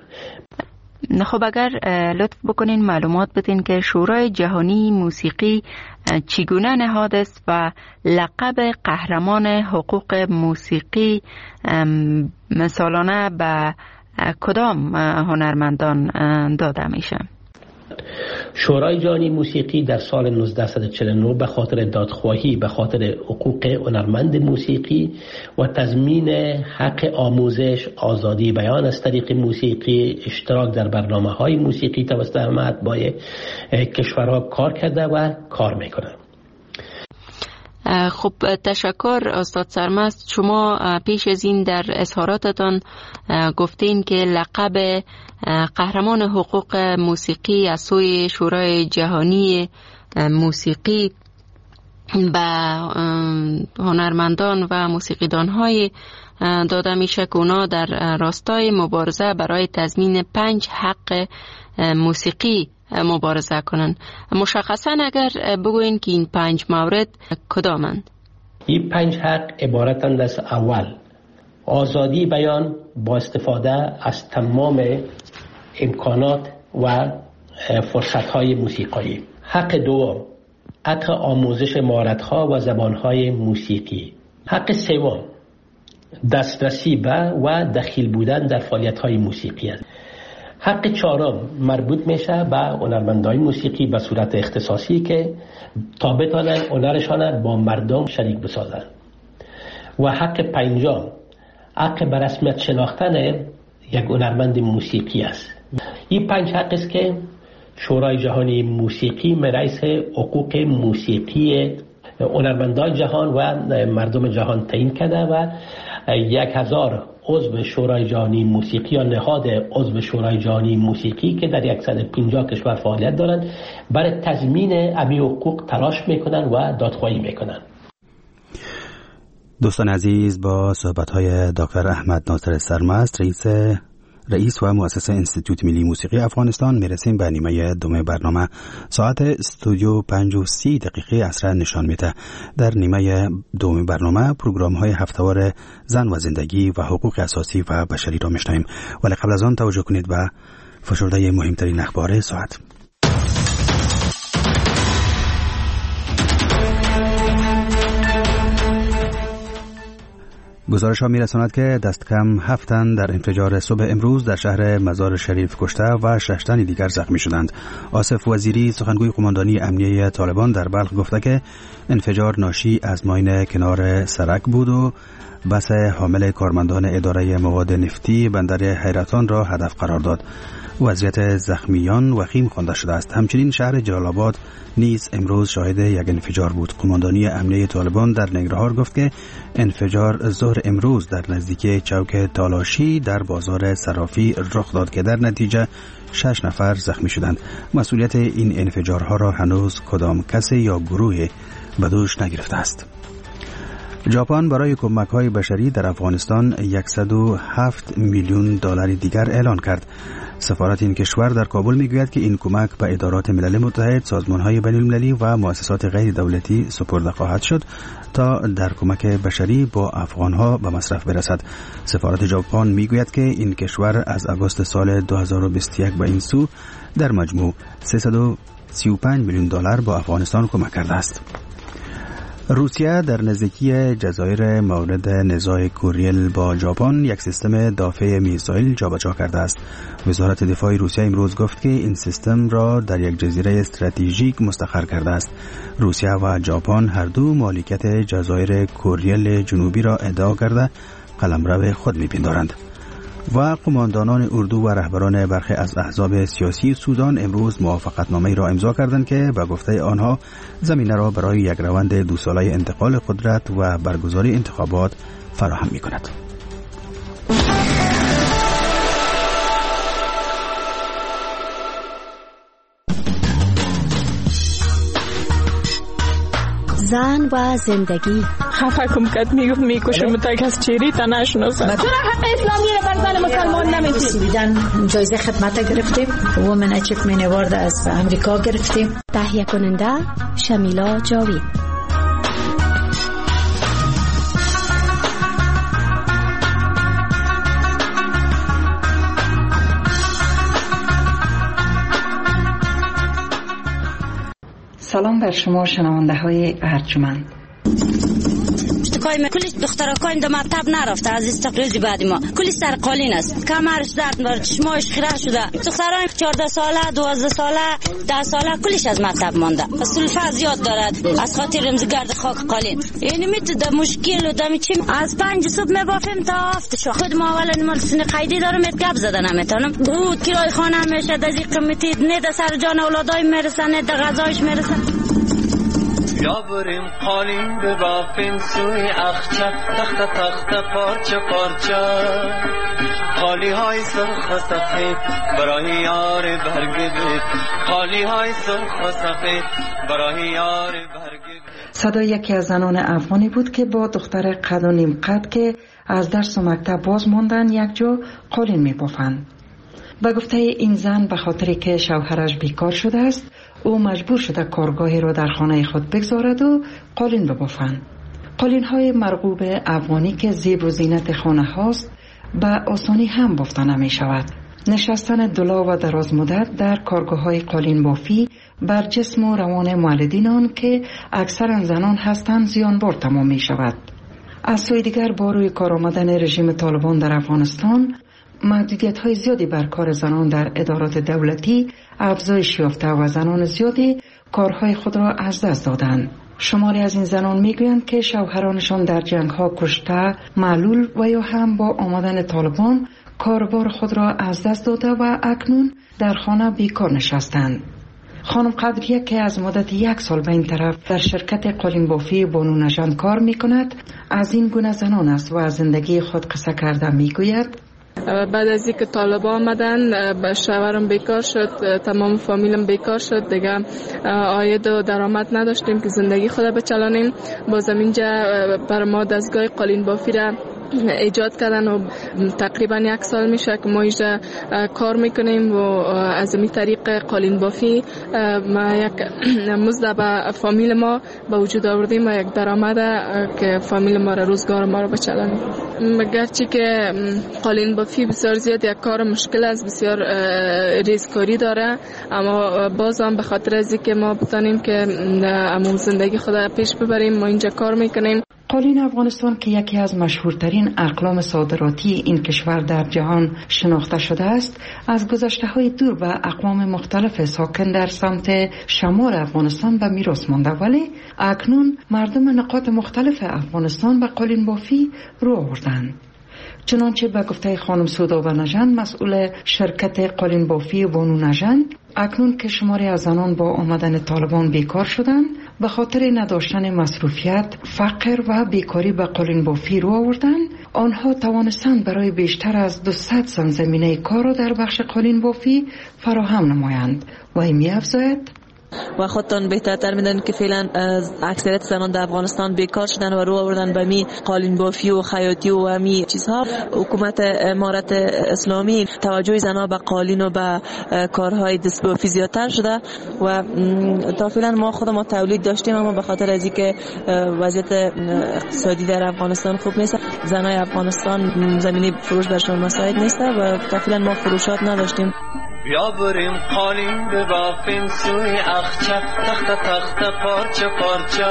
خب اگر لطف بکنین معلومات بدین که شورای جهانی موسیقی چگونه نهاد است و لقب قهرمان حقوق موسیقی سالانه به کدام هنرمندان داده میشه؟ شورای جهانی موسیقی در سال نوزده چهل و نه به خاطر دادخواهی به خاطر حقوق هنرمند موسیقی و تضمین حق آموزش، آزادی بیان از طریق موسیقی، اشتراک در برنامه‌های موسیقی توسط همه اتباع کشورها کار کرده و کار میکنه. خب تشکر استاد سرمست. شما پیش از این در اظهاراتتان گفتین که لقب قهرمان حقوق موسیقی از سوی شورای جهانی موسیقی به هنرمندان و موسیقیدان‌های داده میشه که اونا در راستای مبارزه برای تضمین پنج حق موسیقی مبارزه کنن. مشخصا اگر بگوین که این پنج مورد کدامند؟ این پنج حق عبارتند از: اول، آزادی بیان با استفاده از تمام امکانات و فرصت‌های موسیقایی. حق دوم، حق آموزش مهارت‌ها و زبان‌های موسیقی. حق سوم، دسترسی به و دخیل بودن در فعالیت‌های موسیقی است. حق چهارم مربوط میشه به هنرمندان موسیقی به صورت اختصاصی که تا بتانن هنرشان با مردم شریک بسازن. و حق پنجم حق به رسمیت شناختن یک هنرمند موسیقی است. این پنج حق است که شورای جهانی موسیقی رئیس حقوق موسیقی هنرمندان جهان و مردم جهان تعیین کرده و یک هزار عضو شورای جهانی موسیقی یا نهاد عضو شورای جهانی موسیقی که در صد و پنجاه کشور فعالیت دارند برای تضمین امی حقوق تلاش میکنن و دادخواهی میکنن. دوستان عزیز، با صحبت‌های دکتر احمد ناصر سرمست رئیس رئیس و مؤسس انستیتوت ملی موسیقی افغانستان میرسیم به نیمه دوم برنامه. ساعت استودیو پنج و سی دقیقه عصر نشان میده. در نیمه دوم برنامه پروگرام های هفته‌وار زن و زندگی و حقوق اساسی و بشری را میشنویم، ولی قبل از آن توجه کنید به فشرده مهمترین اخبار ساعت. گزارش ها می رساند که دست کم هفت تن در انفجار صبح امروز در شهر مزار شریف کشته و شش تن دیگر زخمی شدند. آصف وزیری سخنگوی قماندانی امنیه طالبان در بلخ گفته که انفجار ناشی از ماین کنار سرک بود و بس حامل کارمندان اداره مواد نفتی بندر حیرتان را هدف قرار داد. وضعیت زخمیان وخیم خوانده شده است. همچنین شهر جلال آباد نیز امروز شاهد یک انفجار بود. قماندانی امنیه طالبان در ننگرهار گفت که انفجار ظهر امروز در نزدیکی چوک تالاشی در بازار صرافی رخ داد که در نتیجه شش نفر زخمی شدند. مسئولیت این انفجارها را هنوز کدام کسی یا گروه به دوش نگرفته است. ژاپن برای کمک‌های بشری در افغانستان صد و هفت میلیون دلار دیگر اعلان کرد. سفارت این کشور در کابل میگوید که این کمک به ادارات ملل متحد، سازمان‌های بین‌المللی و مؤسسات غیر دولتی سپرده خواهد شد تا در کمک بشری با افغان‌ها به مصرف برسد. سفارت ژاپن میگوید که این کشور از آگوست سال دو هزار و بیست و یک به این سو در مجموع سیصد و سی و پنج میلیون دلار با افغانستان کمک کرده است. روسیه در نزدیکی جزایر مورد نزاع کوریل با ژاپن یک سیستم دافع میزایل جابجا کرده است. وزارت دفاع روسیه امروز گفت که این سیستم را در یک جزیره استراتژیک مستقر کرده است. روسیه و ژاپن هر دو مالکیت جزایر کوریل جنوبی را ادعا کرده قلمرو خود می‌پندارند. و قماندانان اردو و رهبران برخی از احزاب سیاسی سودان امروز موافقتنامه‌ای را امضا کردند که به گفته آنها زمینه را برای یک روند دو ساله انتقال قدرت و برگزاری انتخابات فراهم می‌کند. زن و زندگی. خفه کم کت میگفت میکشم تا کس چیری تا نشناسم. چرا حق اسلامی را بر زن مسلمان نمیدید؟ دیدن جایزه خدمت گرفتیم. وومن اچیومنت اوارد از امریکا گرفتیم. تهیه کننده شمیلا جاوید. سلام بر شما شنونده های ارجمند. کای کلیش دخترکایم دو مکتب نرفته از استقراضی بعد ما کلی سرقالین است، کمرش درد می‌بره، چشماش خیره شده. دختران چهارده ساله، دوازده ساله، ده ساله کلیش از مکتب مانده. سلفه زیاد دارد از خاطر رمزگرد خاک قالین. یعنی میت مشکل و دمی چی از پنج صبح میبافیم تا هفت شب. خود ما اولا مال سن قیدی دارم، میت گپ زدن نمیتونم. بود کرای خانه میشه از این قیمتی نه در سر جان اولادای میرسن، نه در غذایش میرسن. یا بریم قالین ببافیم سوی اخچه، تخت تخت پارچه پارچه، خالی های سرخ و سفید برای یار برگبید، خالی های سرخ و سفید برای یار برگبید. صدای یکی از زنان افغانی بود که با دختر قد و نیم قد که از درس و مکتب باز موندن یک جا قالین می بافند. به گفته این زن به خاطری که شوهرش بیکار شده است او مجبور شده کارگاهی را در خانه خود بگذارد و قالین ببافند. قالین های مرغوب افغانی که زیب و زینت خانه هاست به آسانی هم بافته نمی شود. نشستن دلا و دراز مدت در کارگاه های قالین بافی بر جسم و روان مولدین آن که اکثر زنان هستند زیانبار تمام می شود. از سوی دیگر با روی کار آمدن رژیم طالبان در افغانستان محدودیت های زیادی بر کار زنان در ادارات دولتی افزایش یافته و زنان زیادی کارهای خود را از دست دادند. شماری از این زنان میگویند که شوهرانشان در جنگ ها کشته، معلول و یا هم با آمدن طالبان کاربار خود را از دست داده و اکنون در خانه بیکار نشستند. خانم قدریه که از مدت یک سال به این طرف در شرکت قالین بافی بانو نژند کار می کند، از این گونه زنان است و از زندگی خود قصه کرده می گوید: بعد از اینکه طالبان آمدن به شوهرم بیکار شد، تمام فامیلم بیکار شد، دیگه عاید و درآمد نداشتیم که زندگی خود بچلانیم. باز اینجا بر ما دستگاه قالین بافی را ایجاد کردن و تقریبا یک سال میشه که ما اینجا کار میکنیم و از این طریق قالین بافی ما یک مزد به فامیل ما به وجود آوردیم و یک درآمد که فامیل ما را، روزگار ما را بچلانیم. گرچه که قالین بافی بسیار زیاد یک کار مشکل است، بسیار ریسکاری داره، اما باز هم به خاطر از اینکه ما بتانیم که عموم زندگی خود پیش ببریم ما اینجا کار میکنیم. قالین افغانستان که یکی از مشهورترین اقلام صادراتی این کشور در جهان شناخته شده است، از گذشته‌های دور به اقوام مختلف ساکن در سمت شمال افغانستان به میراث مانده، ولی اکنون مردم نقاط مختلف افغانستان به قالین بافی رو آوردند. چنانچه به گفته خانم سودابه نژند، مسئول شرکت قالین بافی بانو نژند، اکنون که شماری از زنان با آمدن طالبان بیکار شدند، به خاطر نداشتن مصروفیت، فقر و بیکاری به قالین بافی رو آوردند، آنها توانستند برای بیشتر از دویست زن زمینه کار را در بخش قالین بافی فراهم نمایند و این می‌افزاید: و خودتان بهترتر میدونید که فعلا اکثریت زنان در افغانستان بیکار شدن و رو آوردن به می قالین بافی و خیاطی و می چیزها. حکومت امارت اسلامی توجه زنان به قالین و به کارهای دست بافی زیادتر شده و تا فعلا ما خود ما تولید داشتیم، اما به خاطر از اینکه وضعیت اقتصادی در افغانستان خوب نیست، زنای افغانستان زمینه فروش برشان مساعد نیست و تا فعلا ما فروشات نداشتیم. بیا بریم قالین ببافیم سوی اخچه، تخت تخت پارچه پارچه،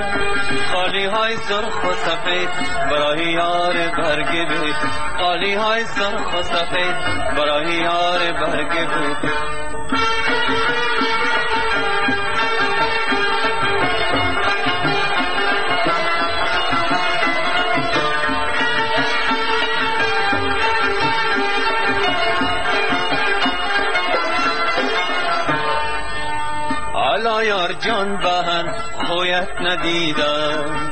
قالی های سرخ و سفید برای یار برگ بید، قالی های سرخ و سفید برای یار برگ بید. حالا یار جان بهن خویت ندیدم.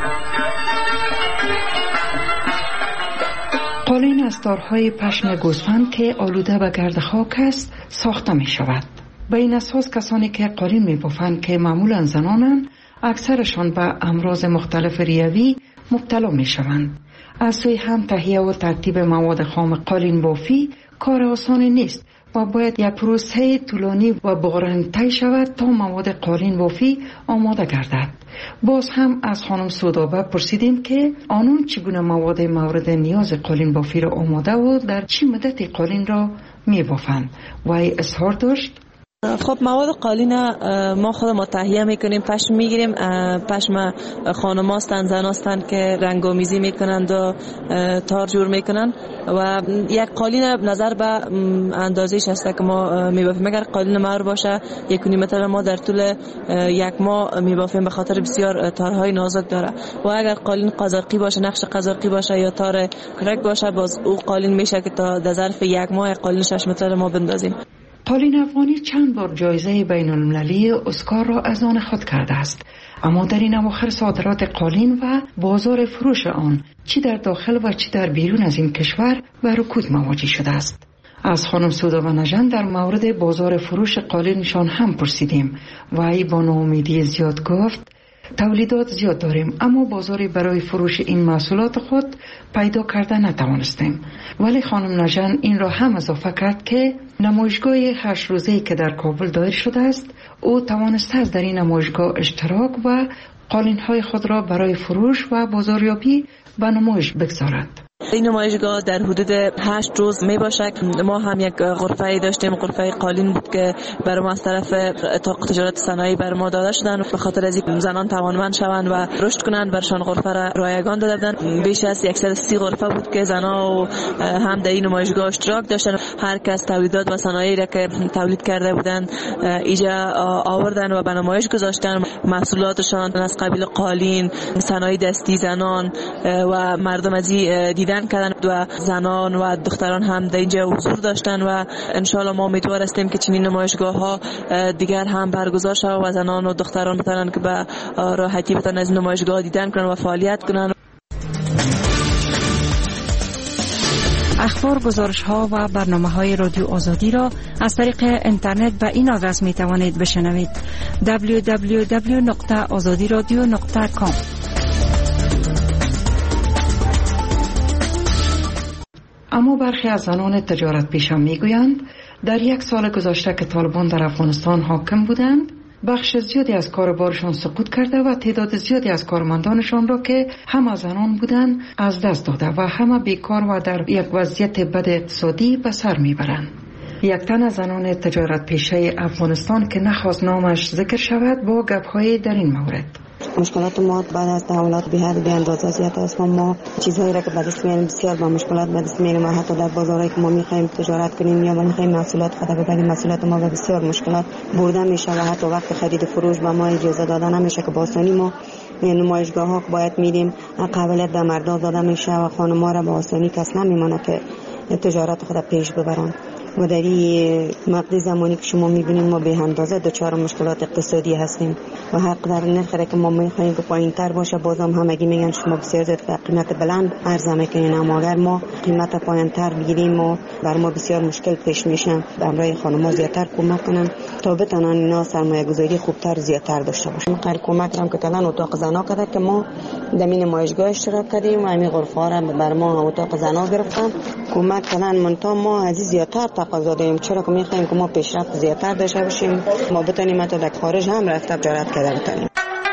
قالین از تارهای پشم گوسفند که آلوده به گرد خاک است ساخته می شود. به این اساس کسانی که قالین می بافند که معمولا زنانند، اکثرشان به امراض مختلف ریوی مبتلا می شوند. از سوی هم تهیه و ترتیب مواد خام قالین بافی کار آسانی نیست و باید یک پروسه طولانی و بغرنده طی شود تا مواد قالین بافی آماده گردد. باز هم از خانم سودابه پرسیدیم که آنون چگونه مواد مورد نیاز قالین بافی را آماده و در چه مدتی قالین را می بافند و اظهار داشت: خب مواد قالین ما خود ما تهیه میکنیم، پشم میگیریم، پشم خانم هستند، زن هستند که رنگامیزی میکنند و تار جور میکنند و یک قالین نظر به اندازهش هست که ما میبافیم. اگر قالین مار باشه یک و نیم متر ما در طول یک ماه میبافیم به خاطر بسیار تارهای نازک داره، و اگر قالین قزاقی باشه، نقش قزاقی باشه یا تار کرک باشه، باز او قالین میشه که تا در ظرف یک ماه قالین شش متر ما بندازیم. قالین افغانی چند بار جایزه بین المللی اسکار را از آن خود کرده است، اما در این اواخر صادرات قالین و بازار فروش آن چی در داخل و چی در بیرون از این کشور به رکود مواجه شده است. از خانم سودابه نژند در مورد بازار فروش قالینشان هم پرسیدیم و ای با ناامیدی زیاد گفت: تولیدات زیاد داریم اما بازاری برای فروش این محصولات خود پیدا کرده نتوانستیم. ولی خانم نژند این را هم اضافه کرد که نمایشگاه هشت روزه‌ای که در کابل دایر شده است، او توانسته است در این نمایشگاه اشتراک و قالین‌های خود را برای فروش و بازاریابی به نمایش بگذارد. این نمایشگاه در حدود هشت روز می باشد. ما هم یک غرفه داشتیم، غرفه قالین بود که برای ما از طرف اتاق تجارت صنایع بر ما داده شدن به خاطر از اینکه زنان توانمند شوند و رشد کنند. برشان غرفه را رایگان داده بودند. بیش از صد و سی غرفه بود که زنان و هم در این نمایشگاه اشتراک داشتن. هر کس تولیدات و صنایعی را که تولید کرده بودند اینجا آوردن و به نمایش گذاشتن. محصولاتشان از قبیل قالین، صنایع دستی زنان و مردم از این دیدن کردن و زنان و دختران هم در اینجا حضور داشتن و انشالله ما امیدوار هستیم که چنین نمایشگاه ها دیگر هم برگزار شود و زنان و دختران بتونن که به راحتی بتونن از نمایشگاه دیدن کنن و فعالیت کنن. اخبار، گزارش ها و برنامه های رادیو آزادی را از طریق اینترنت به این آدرس می توانید بشنوید: دبلیو دبلیو دبلیو نقطه آزادی رادیو نقطه کام. اما برخی از زنان تجارت پیشا می گویند در یک سال گذشته که طالبان در افغانستان حاکم بودند، بخش زیادی از کاربارشان سقوط کرده و تعداد زیادی از کارمندانشان را که همه زنان بودند از دست داده و همه بیکار و در یک وضعیت بد اقتصادی به سر میبرند. یک تن از زنان تجارت پیشه افغانستان که نخواست نامش ذکر شود با گپ‌های در این مورد: مشکلات ما بعد از تحولات به حد بی‌اندازه زیاد است. ما چیزهایی را که به دست میاریم بسیار با مشکلات به دست میاریم و حتی در بازارهایی که ما میخوایم تجارت کنیم یا میخوایم محصولات خود ببریم، محصولات ما به بسیار مشکلات برده میشه و حتی وقت خرید فروش به ما اجازه داده نمیشه که با آسانی ما نمایشگاه ها باید میریم قابلیت به مردان داده میشه و خانم‌ها را به آسانی کس نمیمونه که تجارت خود پیش ببرن. و در این مقطع زمانی که شما میبینید ما به اندازه دچار مشکلات اقتصادی هستیم و حق در نرخی که ما میخوایم که پایین تر باشه بازم همگی میگن شما بسیار زیاد قیمت بلند عرضه میکنین، اما اگر ما قیمت پایین تر بگیریم و بر ما بسیار مشکل پیش میشن. برای خانم‌ها زیادتر کمک کنن تا بتونن اینا سرمایه گذاری خوبتر زیادتر داشته باشن. خیر کمک هم که کلان اتاق زنا کرده که ما در این نمایشگاه اشتراک کردیم و همین غرفه را بر ما اتاق زنا گرفتن کمک کنن. منتها ما از زیادتر تقاضا داریم، چرا که میخوایم که ما پیشرفت زیادتر داشته باشیم، ما بتونیم حتی در خارج هم رفته تجارت کرده بتونیم.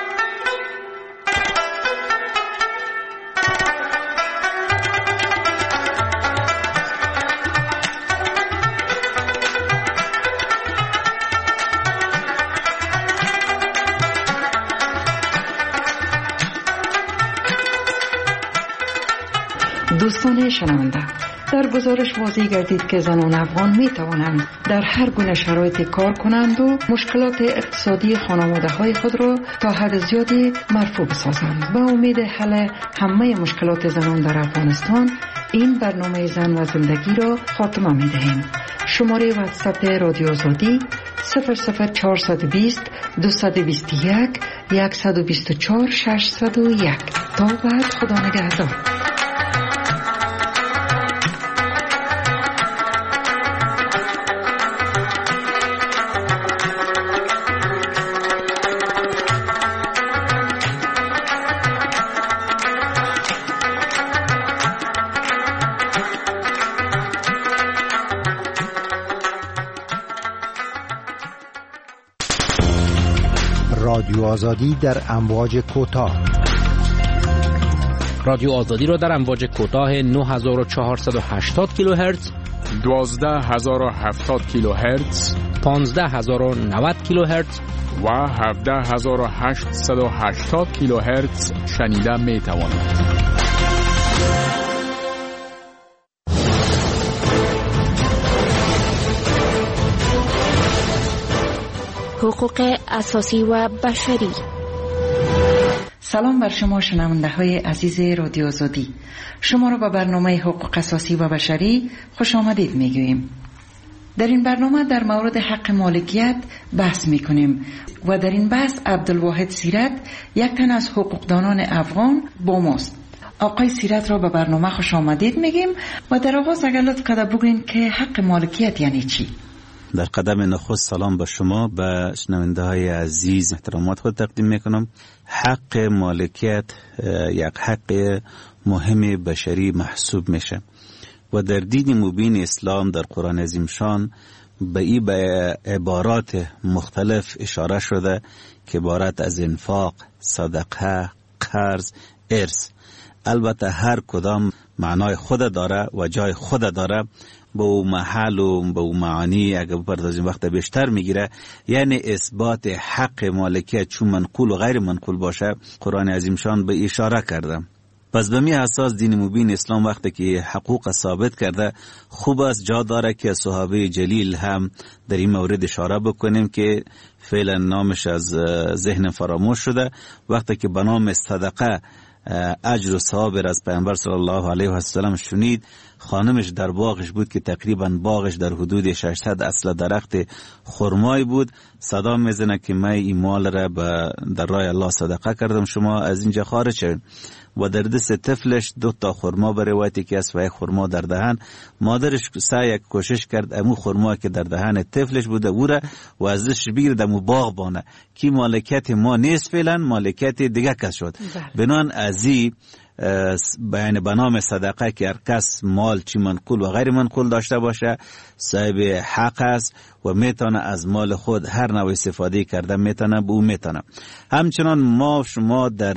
دوستان شنونده، در گزارش واضح گردید که زنان افغان می توانند در هر گونه شرایطی کار کنند و مشکلات اقتصادی خانواده های خود را تا حد زیادی مرفوع بسازند. با امید حل همه مشکلات زنان در افغانستان این برنامه زن و زندگی را خاتمه می دهیم. شماره واتساپ رادیو آزادی صفر صفر چهارصد و بیست دویست و بیست و یک صد و بیست و چهار ششصد و یک. تا بعد، خدا نگهدار. رادیو آزادی در امواج کوتاه. رادیو آزادی را در امواج کوتاه نه هزار و چهارصد و هشتاد کیلوهرتز، دوازده هزار و هفتاد کیلوهرتز، پانزده هزار و نود کیلوهرتز و هفده هزار و هشتصد و هشتاد کیلوهرتز شنیده می توانید. حقوق اساسی و بشری. سلام بر شما شنونده های عزیز رادیو آزادی. شما را به برنامه حقوق اساسی و بشری خوش آمدید می گوییم. در این برنامه در مورد حق مالکیت بحث می کنیم و در این بحث عبدالواحد سیرت، یک تن از حقوقدانان افغان، با ماست. آقای سیرت را به برنامه خوش آمدید میگیم و در آغاز اگر لطف کرده بگوین که حق مالکیت یعنی چی؟ در قدم نخست سلام به شما، به شنونده های عزیز احترامات خود تقدیم میکنم. حق مالکیت یک حق مهم بشری محسوب میشه و در دین مبین اسلام در قرآن عظیم شان به این به عبارات مختلف اشاره شده که عبارت از انفاق، صدقه، قرض، ارث. البته هر کدام معنای خود داره و جای خود داره، به او محل و به او معانی اگر بپردازیم وقت بیشتر میگیره. یعنی اثبات حق مالکیت چون منقول و غیر منقول باشه، قرآن عظیم شان به اشاره کرده. پس به می اساس دین مبین اسلام وقتی که حقوق ثابت کرده، خوب است جا داره که صحابه جلیل هم در این مورد اشاره بکنیم که فعلا نامش از ذهن فراموش شده. وقتی که به نام صدقه اجر و ثواب از پیامبر صلی الله علیه و سلم شنید، خانمش در باغش بود که تقریبا باغش در حدود ششصد اصل درخت خرمای بود. صدا میزنه که من این مال را در راه الله صدقه کردم، شما از اینجا خارج شوید. و در دست طفلش دو تا خرما به روایتی که است و یک خرما در دهن. مادرش سعی کوشش کرد امو خرما که در دهن طفلش بوده او را و ازش بگیرد امو باغ بانه که مالکیت ما نیست، فعلا مالکیت دیگه کس شد. بنان ازی بیان به نام صدقه که هر کس مال چی منقول و غیر منقول داشته باشه صاحب حق است و میتونه از مال خود هر نوع استفاده کرده میتونه به او میتونه. همچنان ما شما در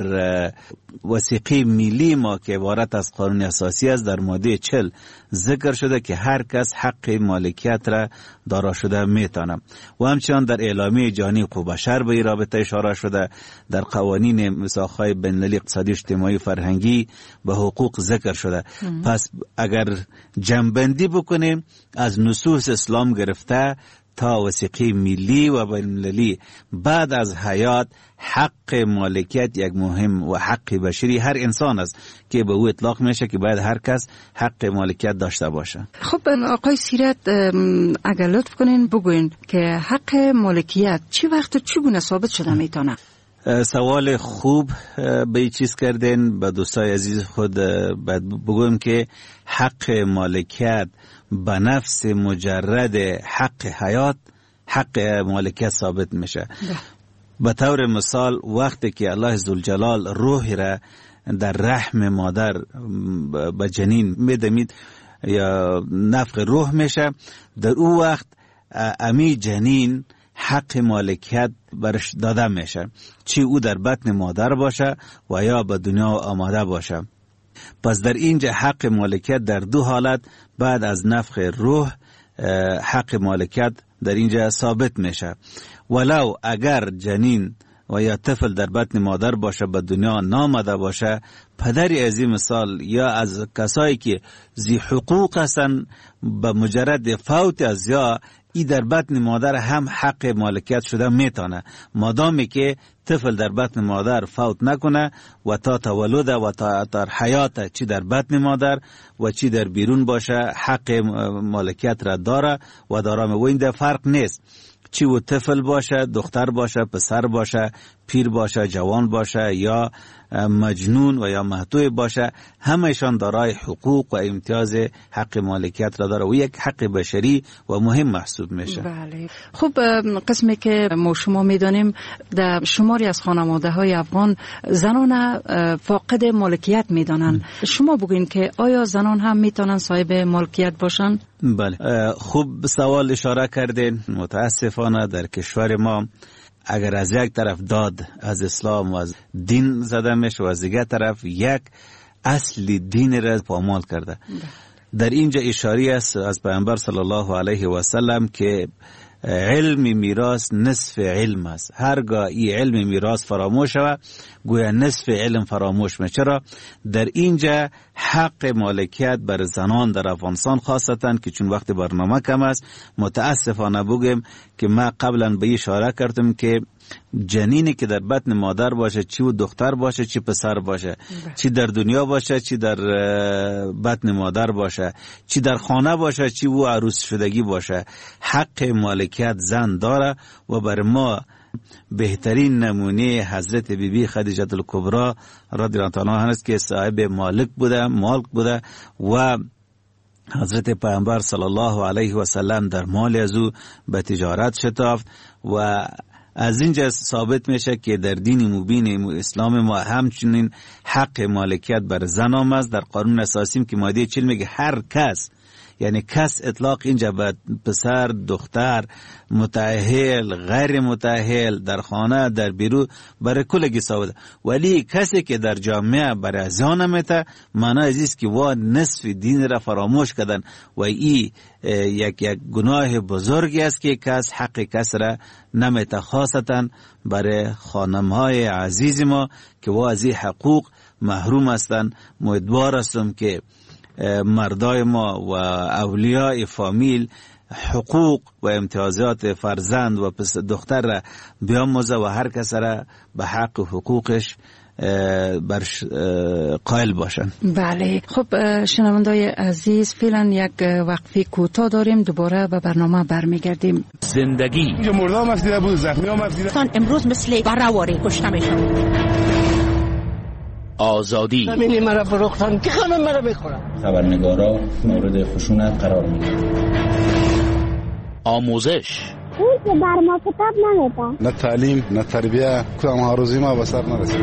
وثیقه ملی ما که عبارت از قانون اساسی است در ماده چهل ذکر شده که هر کس حق مالکیت را دارا شده میتونه. و همچنان در اعلامیه جهانی حقوق بشر به این رابطه اشاره شده. در قوانین میثاق‌های بین‌المللی اقتصادی اجتماعی فرهنگی به حقوق ذکر شده. ام. پس اگر جمع‌بندی بکنیم از نصوص اسلام گرفته تا وثیقه ملی و بین‌المللی بعد از حیات، حق مالکیت یک مهم و حق بشری هر انسان است که به او اطلاق میشه که باید هر کس حق مالکیت داشته باشه. خب آقای سیرت اگر لطف کنین بگوین که حق مالکیت چی وقت چگونه ثابت شده میتونه؟ سوال خوب به این چیز کردین. به دوستای عزیز خود بگویم که حق مالکیت به نفس مجرد حق حیات، حق مالکیت ثابت میشه. به طور مثال وقتی که الله ذوالجلال روح را در رحم مادر به جنین میدمید یا نفخ روح میشه، در او وقت امی جنین حق مالکیت برش داده میشه، چی او در بطن مادر باشه و یا به دنیا آماده باشه. پس در اینجا حق مالکیت در دو حالت بعد از نفخ روح حق مالکیت در اینجا ثابت میشه. ولو اگر جنین و یا طفل در بطن مادر باشه به دنیا نامده باشه، پدری از این مثال یا از کسایی که ذی حقوق هستن به مجرد فوت از یا ای در بطن مادر هم حق مالکیت شده میتونه، مادامی که طفل در بطن مادر فوت نکنه و تا تولد و تا در حیات چی در بطن مادر و چی در بیرون باشه حق مالکیت را داره و دارم. و این در فرق نیست چی و طفل باشه، دختر باشه، پسر باشه، پیر باشه، جوان باشه یا مجنون و یا محتوی باشه، همهشان دارای حقوق و امتیاز حق مالکیت را داره و یک حق بشری و مهم محسوب میشه. بله. خب قسمی که ما شما میدانیم در شماری از خانواده های افغان زنان فاقد مالکیت میدانن. شما بگوین که آیا زنان هم میتونن صاحب مالکیت باشن؟ بله، خوب سوال اشاره کردین. متاسفانه در کشور ما اگر از یک طرف داد از اسلام و از دین زده میشه و از دیگر طرف یک اصل دین را پامال کرده. در اینجا اشاره است از پیامبر صلی الله علیه و سلم که علم میراث نصف علم است. هرگاه این علم میراث فراموش شود گویا نصف علم فراموش میشه. چرا؟ در اینجا حق مالکیت بر زنان در افغانستان خاصتاً که چون وقت برنامه کم است متاسفانه بگم که ما قبلا به اشاره کردم که جنینی که در بطن مادر باشه، چی و دختر باشه چی پسر باشه، چی در دنیا باشه چی در بطن مادر باشه، چی در خانه باشه چی و عروس شدگی باشه، حق مالکیت زن داره. و بر ما بهترین نمونه حضرت بی بی خدیجه الکبری رضی الله عنها است که صاحب مالک بوده، مالک بوده و حضرت پیامبر صلی الله علیه و سلم در مال از او به تجارت شتافت. و از اینجا ثابت میشه که در دین مبین اسلام ما همچنین حق مالکیت بر زن هم است. در قانون اساسی که ماده چهل میگه هر کس یعنی کس اطلاق اینجا به پسر دختر متأهل غیر متأهل در خانه در بیرون برای کلگی ساوده، ولی کسی که در جامعه برای زیان میته معنی ازیست که وا نصف دین را فراموش کردن و ای یک یک گناه بزرگی است که کس حق کس را نمیته، خاصتا برای خانمهای عزیز ما که وا از این حقوق محروم هستند. امیدوار هستم که مردای ما و اولیاء فامیل حقوق و امتیازات فرزند و دختر را بیاموزه و هر کس را به حق و حقوقش برش قائل باشن. بله، خب شنوندای عزیز فعلا یک وقفه کوتاه داریم، دوباره به برنامه برمیگردیم. زندگی اینجا مرده هم افدیده بود، زخمی هم افدیده. امروز مثل برآوری کشته میشن. آزادی همینی مرا فروختن که خانم مرا بخورن. خبرنگارا مورد خشونت قرار میگیرن. آموزش اون که بر ما کتاب نمیده، نه تعلیم نه تربیه، کدام هاروزی ما به سر نرسید.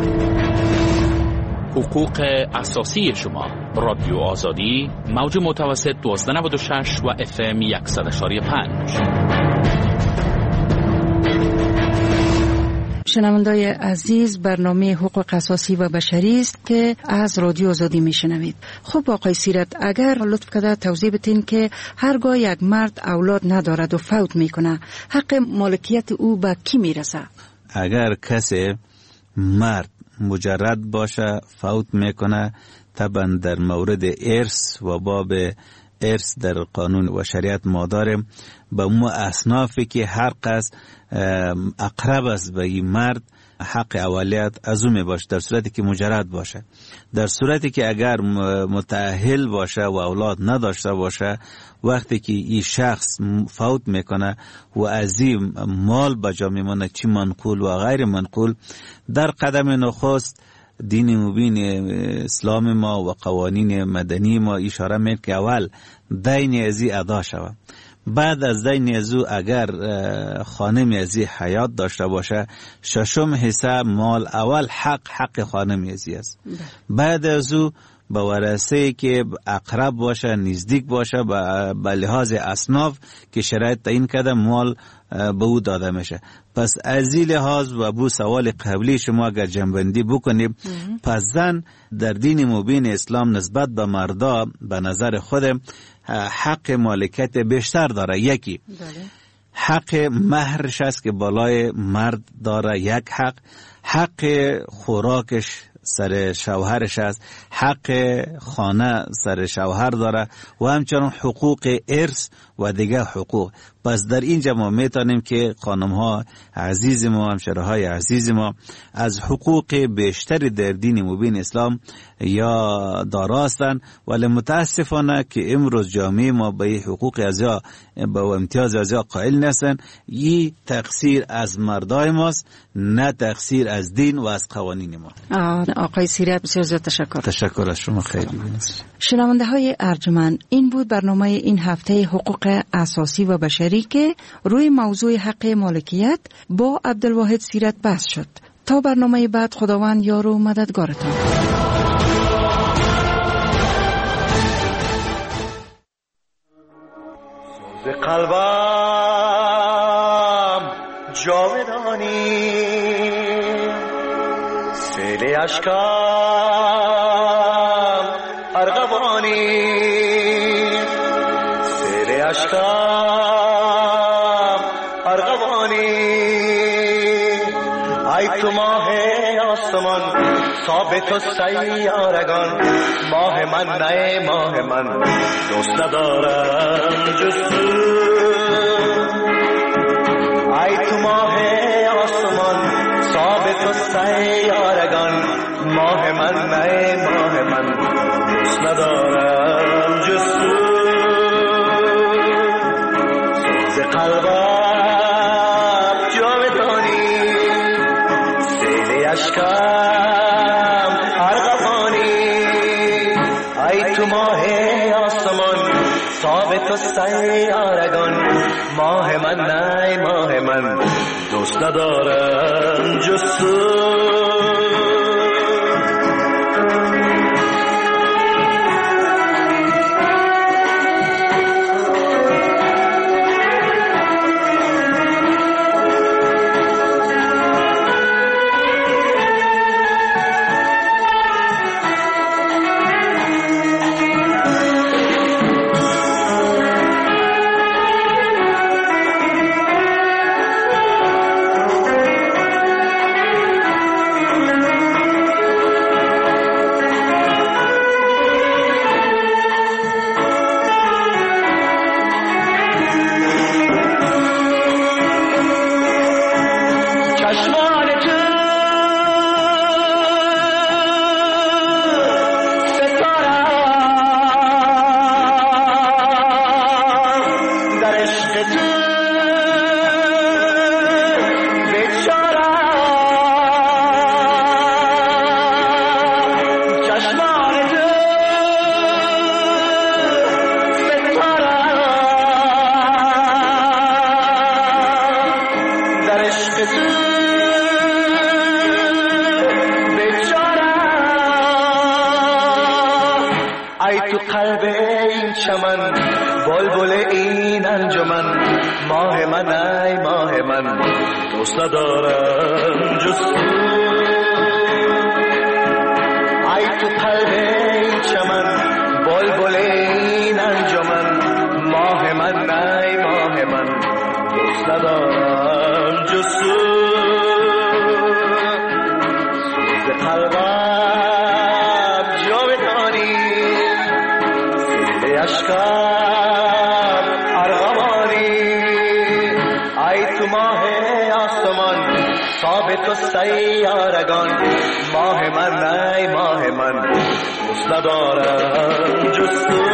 حقوق اساسی شما. رادیو آزادی، موج متوسط دوازده نود و شش و اف ام صد و یک و پنج. شنوندای عزیز، برنامه حقوق اساسی و بشری است که از رادیو آزادی میشنوید. خب آقای سیرت، اگر لطف کرده توضیح بدین که هرگاه یک مرد اولاد ندارد و فوت میکنه، حق مالکیت او به کی میرسه؟ اگر کسی مرد مجرد باشه فوت میکنه، طبعا در مورد ارث و باب ارث در قانون و شریعت ما داریم به مو اصنافی که هر قصد اقرب است به این مرد حق اولیت از او می باشه، در صورتی که مجرد باشه. در صورتی که اگر متأهل باشه و اولاد نداشته باشه، وقتی که این شخص فوت میکنه و از این مال بجا میمونه، چی منقول و غیر منقول، در قدم نخست دین مبین اسلام ما و قوانین مدنی ما اشاره میکنه که اول دین ازی ادا شود. بعد از دین ازو اگر خانم ازی حیات داشته باشه، ششم حصه مال اول حق حق خانم ازی است. بعد ازو به ورثه که اقرب باشه، نزدیک باشه، به لحاظ اصناف که شرایط تعیین کرده مال به او داده میشه. پس از این لحاظ و بو سوال قبلی شما اگر جنبندی بکنیم، پس زن در دین مبین اسلام نسبت به مردا به نظر خودم حق مالکیت بیشتر داره. یکی حق مهرش است که بالای مرد داره، یک حق حق خوراکش سر شوهرش است، حق خانه سر شوهر داره و همچنان حقوق ارث و دیگه حقوق. پس در اینجا ما میتونیم که خانم ها عزیز ما، همشره های عزیز ما از حقوق بیشتری در دین مبین اسلام یا داراستن، ولی متاسفانه که امروز جامعه ما به حقوق ازیا به امتیاز ازیا قائل نیستن. این تقصیر از مردای ماست، نه تقصیر از دین و از قوانین ما. آقای سیرت بسیار زیاد تشکر. تشکر از شما، خیلی. شنونده های ارجمند، این بود برنامه این هفته حقوق اساسی و بشری که روی موضوع حق مالکیت با عبدالواحد سیرت بحث شد. تا برنامه بعد، خداوند یار و مددگارتان. ز قلبم جاودانی، سیل اشکم ارغوانی، سیل اشکم ارغوانی. ای تو ماه آسمان، ثابت و سیارگان، ماه من نه ماه من، دوست ندارم جز تو. ای تو ماه آسمان، ثابت و سیارگان، ماه من نه ماه من، دوست ندارم جز تو. سوز قلبم جاودانی، سیل اشکم ارغوانی. ای تو ماه آسمان، ثابت و سیارگان، ماه من نه ماه من، دوست ندارم جز تو. تو قلب این چمن بلبل این انجمن ماه من ای ماه من دوست ندارم جز تو ای تو قلب این چمن بلبل این انجمن ماه من ای ماه من دوست ندارم جز تو سوز قلبم جاودانی سیل اشکم ارغوانی ای تو ماه آسمان ثابت و سیارگان ماه من ای ماه من دوست ندارم جز تو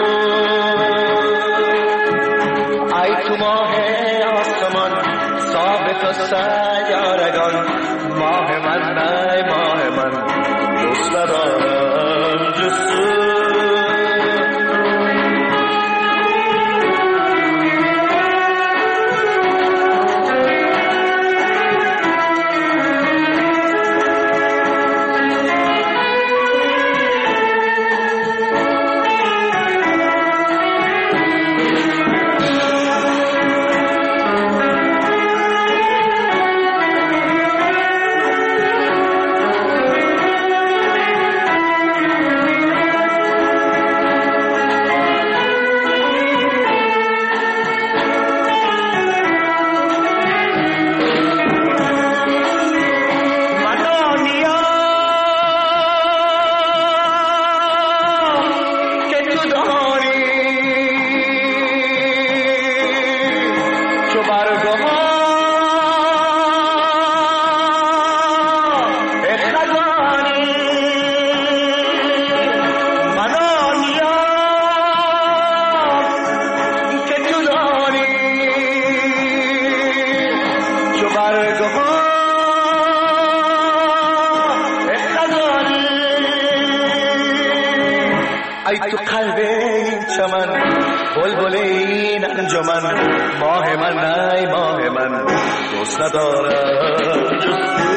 ای تو ماه آسمان ثابت و سیارگان ماه من ای ماه من دوست ندارم جز تو ای تو قلب این چمن بلبل این انجمن ماه من ای ماه من دوست ندارم جز تو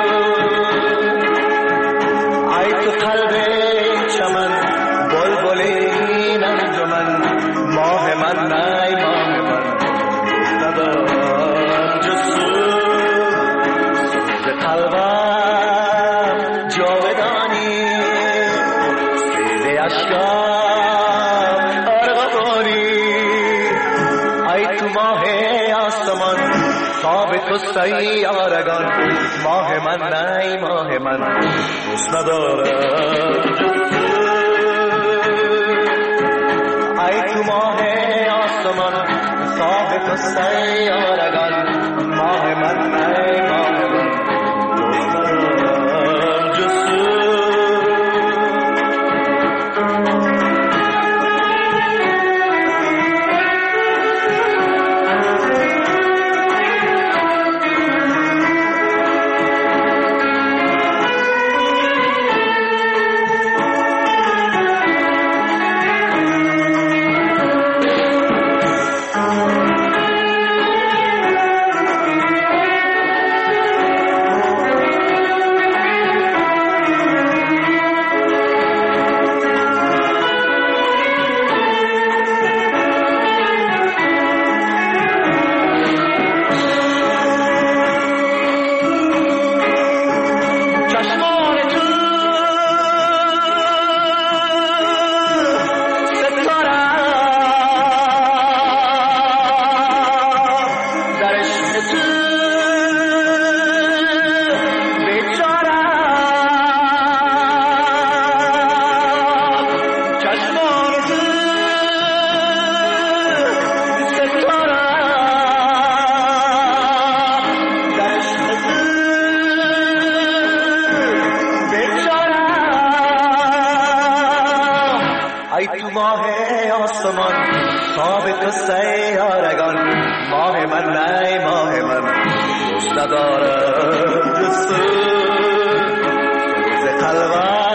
ای تو قلب این چمن بلبل این انجمن ماه من ای ماه من دوست ندارم جز تو سوز قلبم جاودانی سیل اشکم ارغوانی ای تو ماه آسمان ثابت و سیارگان ماه من ای ماه من دوست ندارم جز تو ای تو ماه آسمان ثابت و سیارگان ماه من ای ماه من دوست ندارم جز تو ای تو ماه آسمان ثابت و سیارگان ماه من ای ماه من دوست ندارم جز تو سوز قلبم